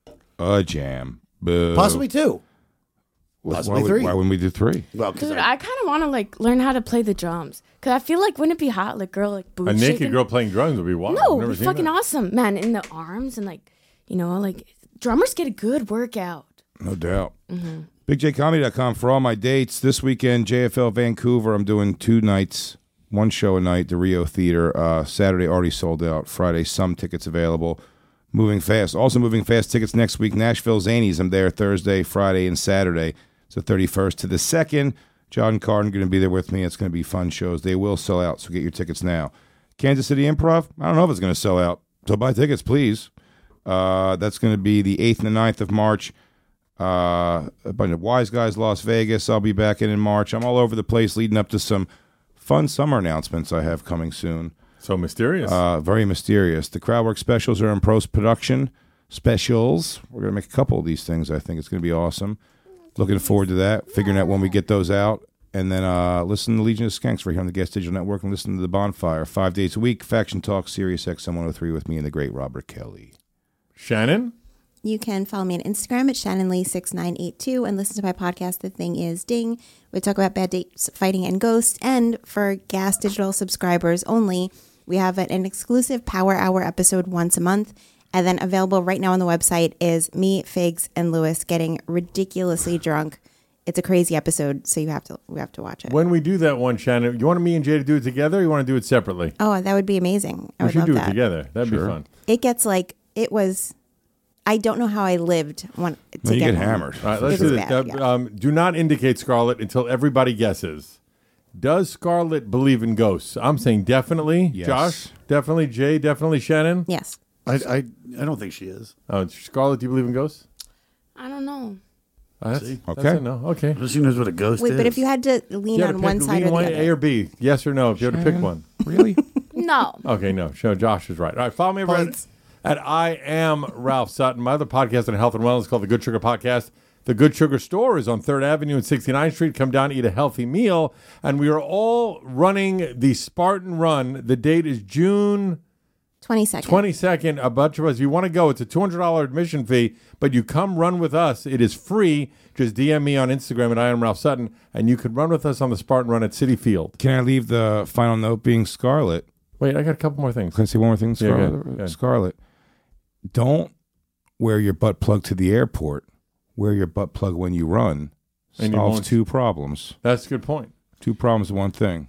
A jam. Boo. Possibly two. Why, Possibly would, three. why wouldn't we do three? Well, because Dude, I, I kind of want to like learn how to play the drums because I feel like wouldn't it be hot, like girl, like boots A naked shaking? girl playing drums would be wild. No, I've it'd never be seen fucking that. awesome, man. In the arms and like, you know, like drummers get a good workout. No doubt. Big J Comedy dot com for all my dates. This weekend, J F L Vancouver. I'm doing two nights, one show a night, the Rio Theater. Uh, Saturday already sold out. Friday, some tickets available. Moving fast. Also moving fast tickets next week. Nashville Zanies. I'm there Thursday, Friday, and Saturday. It's the thirty-first to the second. John Carden going to be there with me. It's going to be fun shows. They will sell out, so get your tickets now. Kansas City Improv. I don't know if it's going to sell out, so buy tickets, please. Uh, that's going to be the eighth and the ninth of March. Uh, a bunch of Wise Guys, Las Vegas. I'll be back in in March. I'm all over the place leading up to some fun summer announcements I have coming soon. So mysterious. Uh, very mysterious. The Crowdwork specials are in post-production. Specials. We're going to make a couple of these things. I think it's going to be awesome. Looking forward to that. Figuring out when we get those out. And then uh, listen to Legion of Skanks right here on the Guest Digital Network and listen to The Bonfire. Five days a week. Faction Talk, Sirius X M one oh three with me and the great Robert Kelly. Shannon? You can follow me on Instagram at Shannon Lee six nine eight two and listen to my podcast, The Thing Is Ding. We talk about bad dates, fighting, and ghosts. And for Gas Digital subscribers only, we have an exclusive Power Hour episode once a month. And then available right now on the website is me, Figs, and Lewis getting ridiculously drunk. It's a crazy episode, so you have to we have to watch it. When we do that one, Shannon, you want me and Jay to do it together or you want to do it separately? Oh, that would be amazing. I we would should love do that. it together. That'd Sure. be fun. It gets like, it was, I don't know how I lived when, to No, you get get home. hammered. All right, let's It do was this. bad, Uh, yeah. um, do not indicate Scarlett until everybody guesses. Does Scarlett believe in ghosts? I'm saying definitely. Yes. Josh? Definitely. Jay? Definitely. Shannon? Yes. I, I, I don't think she is. Oh, Scarlett, do you believe in ghosts? I don't know. Uh, that's, See? that's Okay. a no. Okay. She knows what a ghost Wait, is. but if you had to lean You had to on pick one side lean or the one, other. A or B. Yes or no? If you had to pick one. Really? No. Okay, no. Show Josh is right. All right, follow me over at, Points. at I am Ralph Sutton. My other podcast on health and wellness is called The Good Sugar Podcast. The Good Sugar Store is on third Avenue and sixty-ninth Street. Come down, eat a healthy meal. And we are all running the Spartan Run. The date is June twenty-second. twenty-second. A bunch of us, if you want to go, it's a two hundred dollars admission fee, but you come run with us. It is free. Just D M me on Instagram at I am Ralph Sutton, and you can run with us on the Spartan Run at City Field. Can I leave the final note being Scarlett? Wait, I got a couple more things. Can I say one more thing, Yeah, go Scarlett? ahead, go ahead. Scarlett, don't wear your butt plug to the airport. Wear your butt plug when you run. And you Solves won't- two problems. That's a good point. Two problems, one thing.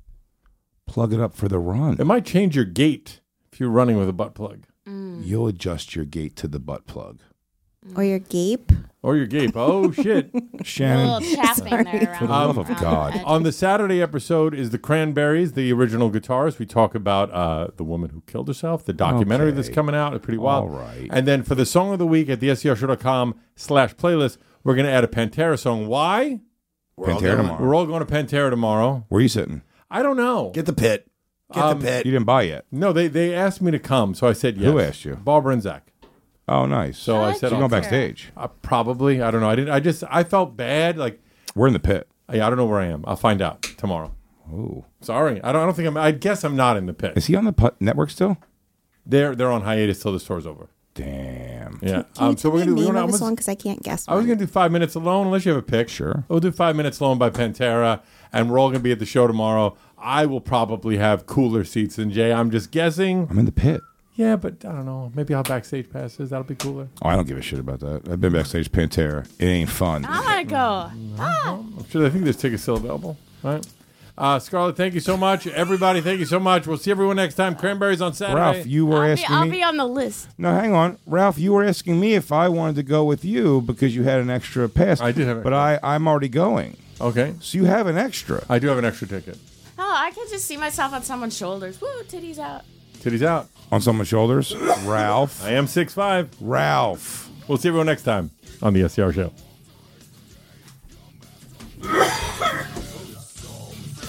Plug it up for the run. It might change your gait if you're running with a butt plug. You'll adjust your gait to the butt plug. Or your gape. Or your gape. Oh, shit. A little Shannon, chapping there around. for the love of around God. the edge. On the Saturday episode is the Cranberries, the original guitarist. We talk about uh, the woman who killed herself, the documentary Okay. that's coming out. It's pretty wild. All right. And then for the song of the week at the S C R show dot com slash playlist, we're going to add a Pantera song. Why? We're all Pantera going. tomorrow. We're all going to Pantera tomorrow. Where are you sitting? I don't know. Get the pit. Get Um, the pit. You didn't buy yet. No, they, they asked me to come, so I said yes. Who asked you? Barbara and Zach. Oh, nice. So I, I said, you're I'll- going backstage. uh, probably. I don't know. I didn't. I just. I felt bad. Like, We're in the pit. yeah, I don't know where I am. I'll find out tomorrow. Ooh. Sorry, I don't. I don't think I'm. I guess I'm not in the pit. Is he on the put network still? They're they're on hiatus till the store's over. Damn. Yeah. Can you Um, so tell we're me gonna the do. name We're of gonna, a I'm song? gonna- Because I can't guess I was one. gonna do Five Minutes Alone, unless you have a pick. Sure. We'll do Five Minutes Alone by Pantera, and we're all gonna be at the show tomorrow. I will probably have cooler seats than Jay. I'm just guessing. I'm in the pit. Yeah, but I don't know. Maybe I'll have backstage passes. That'll be cooler. Oh, I don't give a shit about that. I've been backstage Pantera. It ain't fun. I want to go. Ah. I'm sure. I think there's tickets still available. All right. Uh, Scarlett, thank you so much. Everybody, thank you so much. We'll see everyone next time. Cranberries on Saturday. Ralph, you were I'll, be, asking I'll me. be on the list. No, hang on. Ralph, you were asking me if I wanted to go with you because you had an extra pass. I did have an But I, I'm already going. Okay. So you have an extra. I do have an extra ticket. Oh, I can just see myself on someone's shoulders. Woo, titties out. Titties out. On someone's shoulders. Ralph. I am six five. Ralph. We'll see everyone next time on the S C R Show.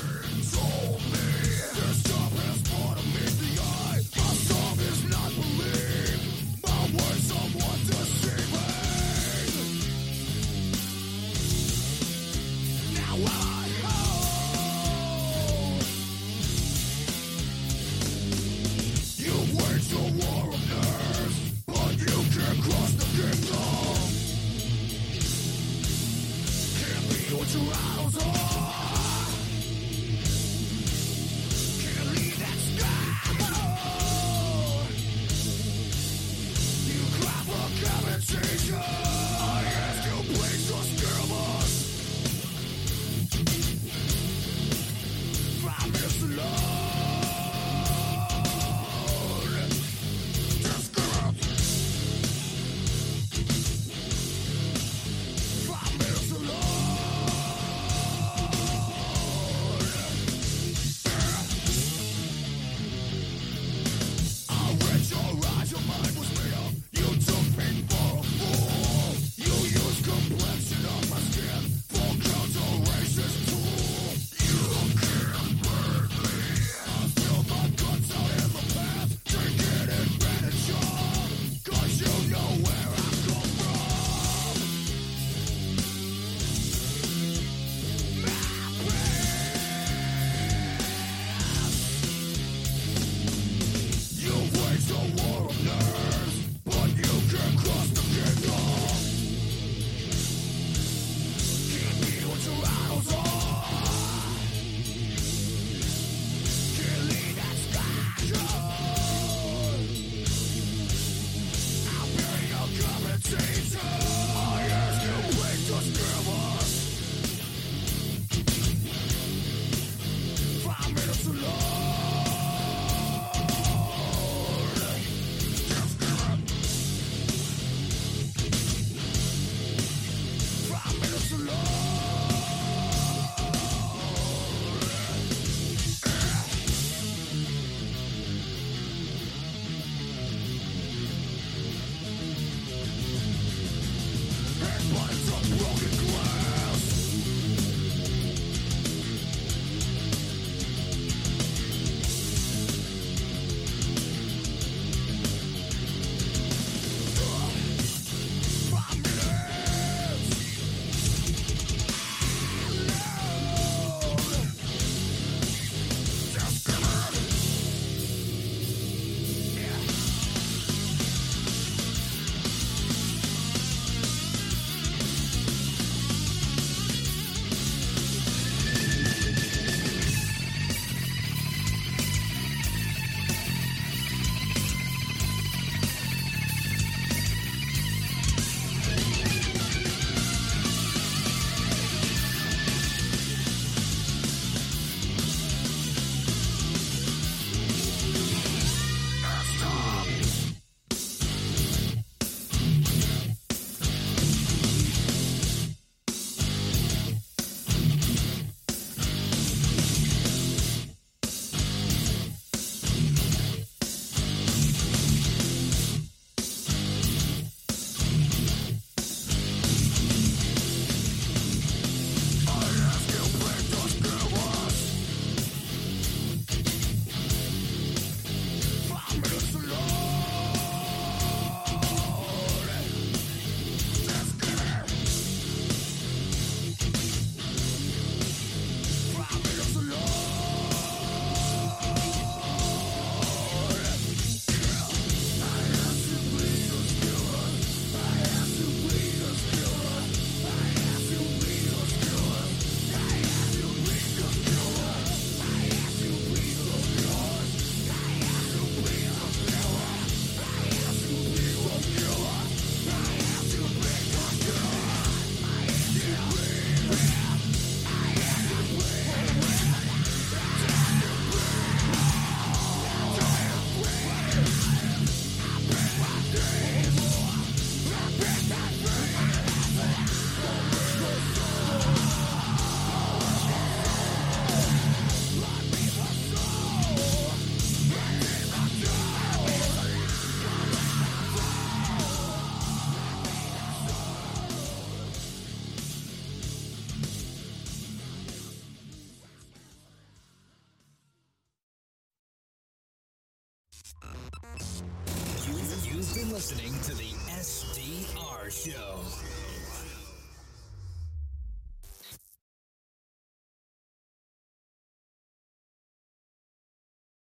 This stuff is part of me. The eye, my stuff is not believed. You've been listening to the S D R Show.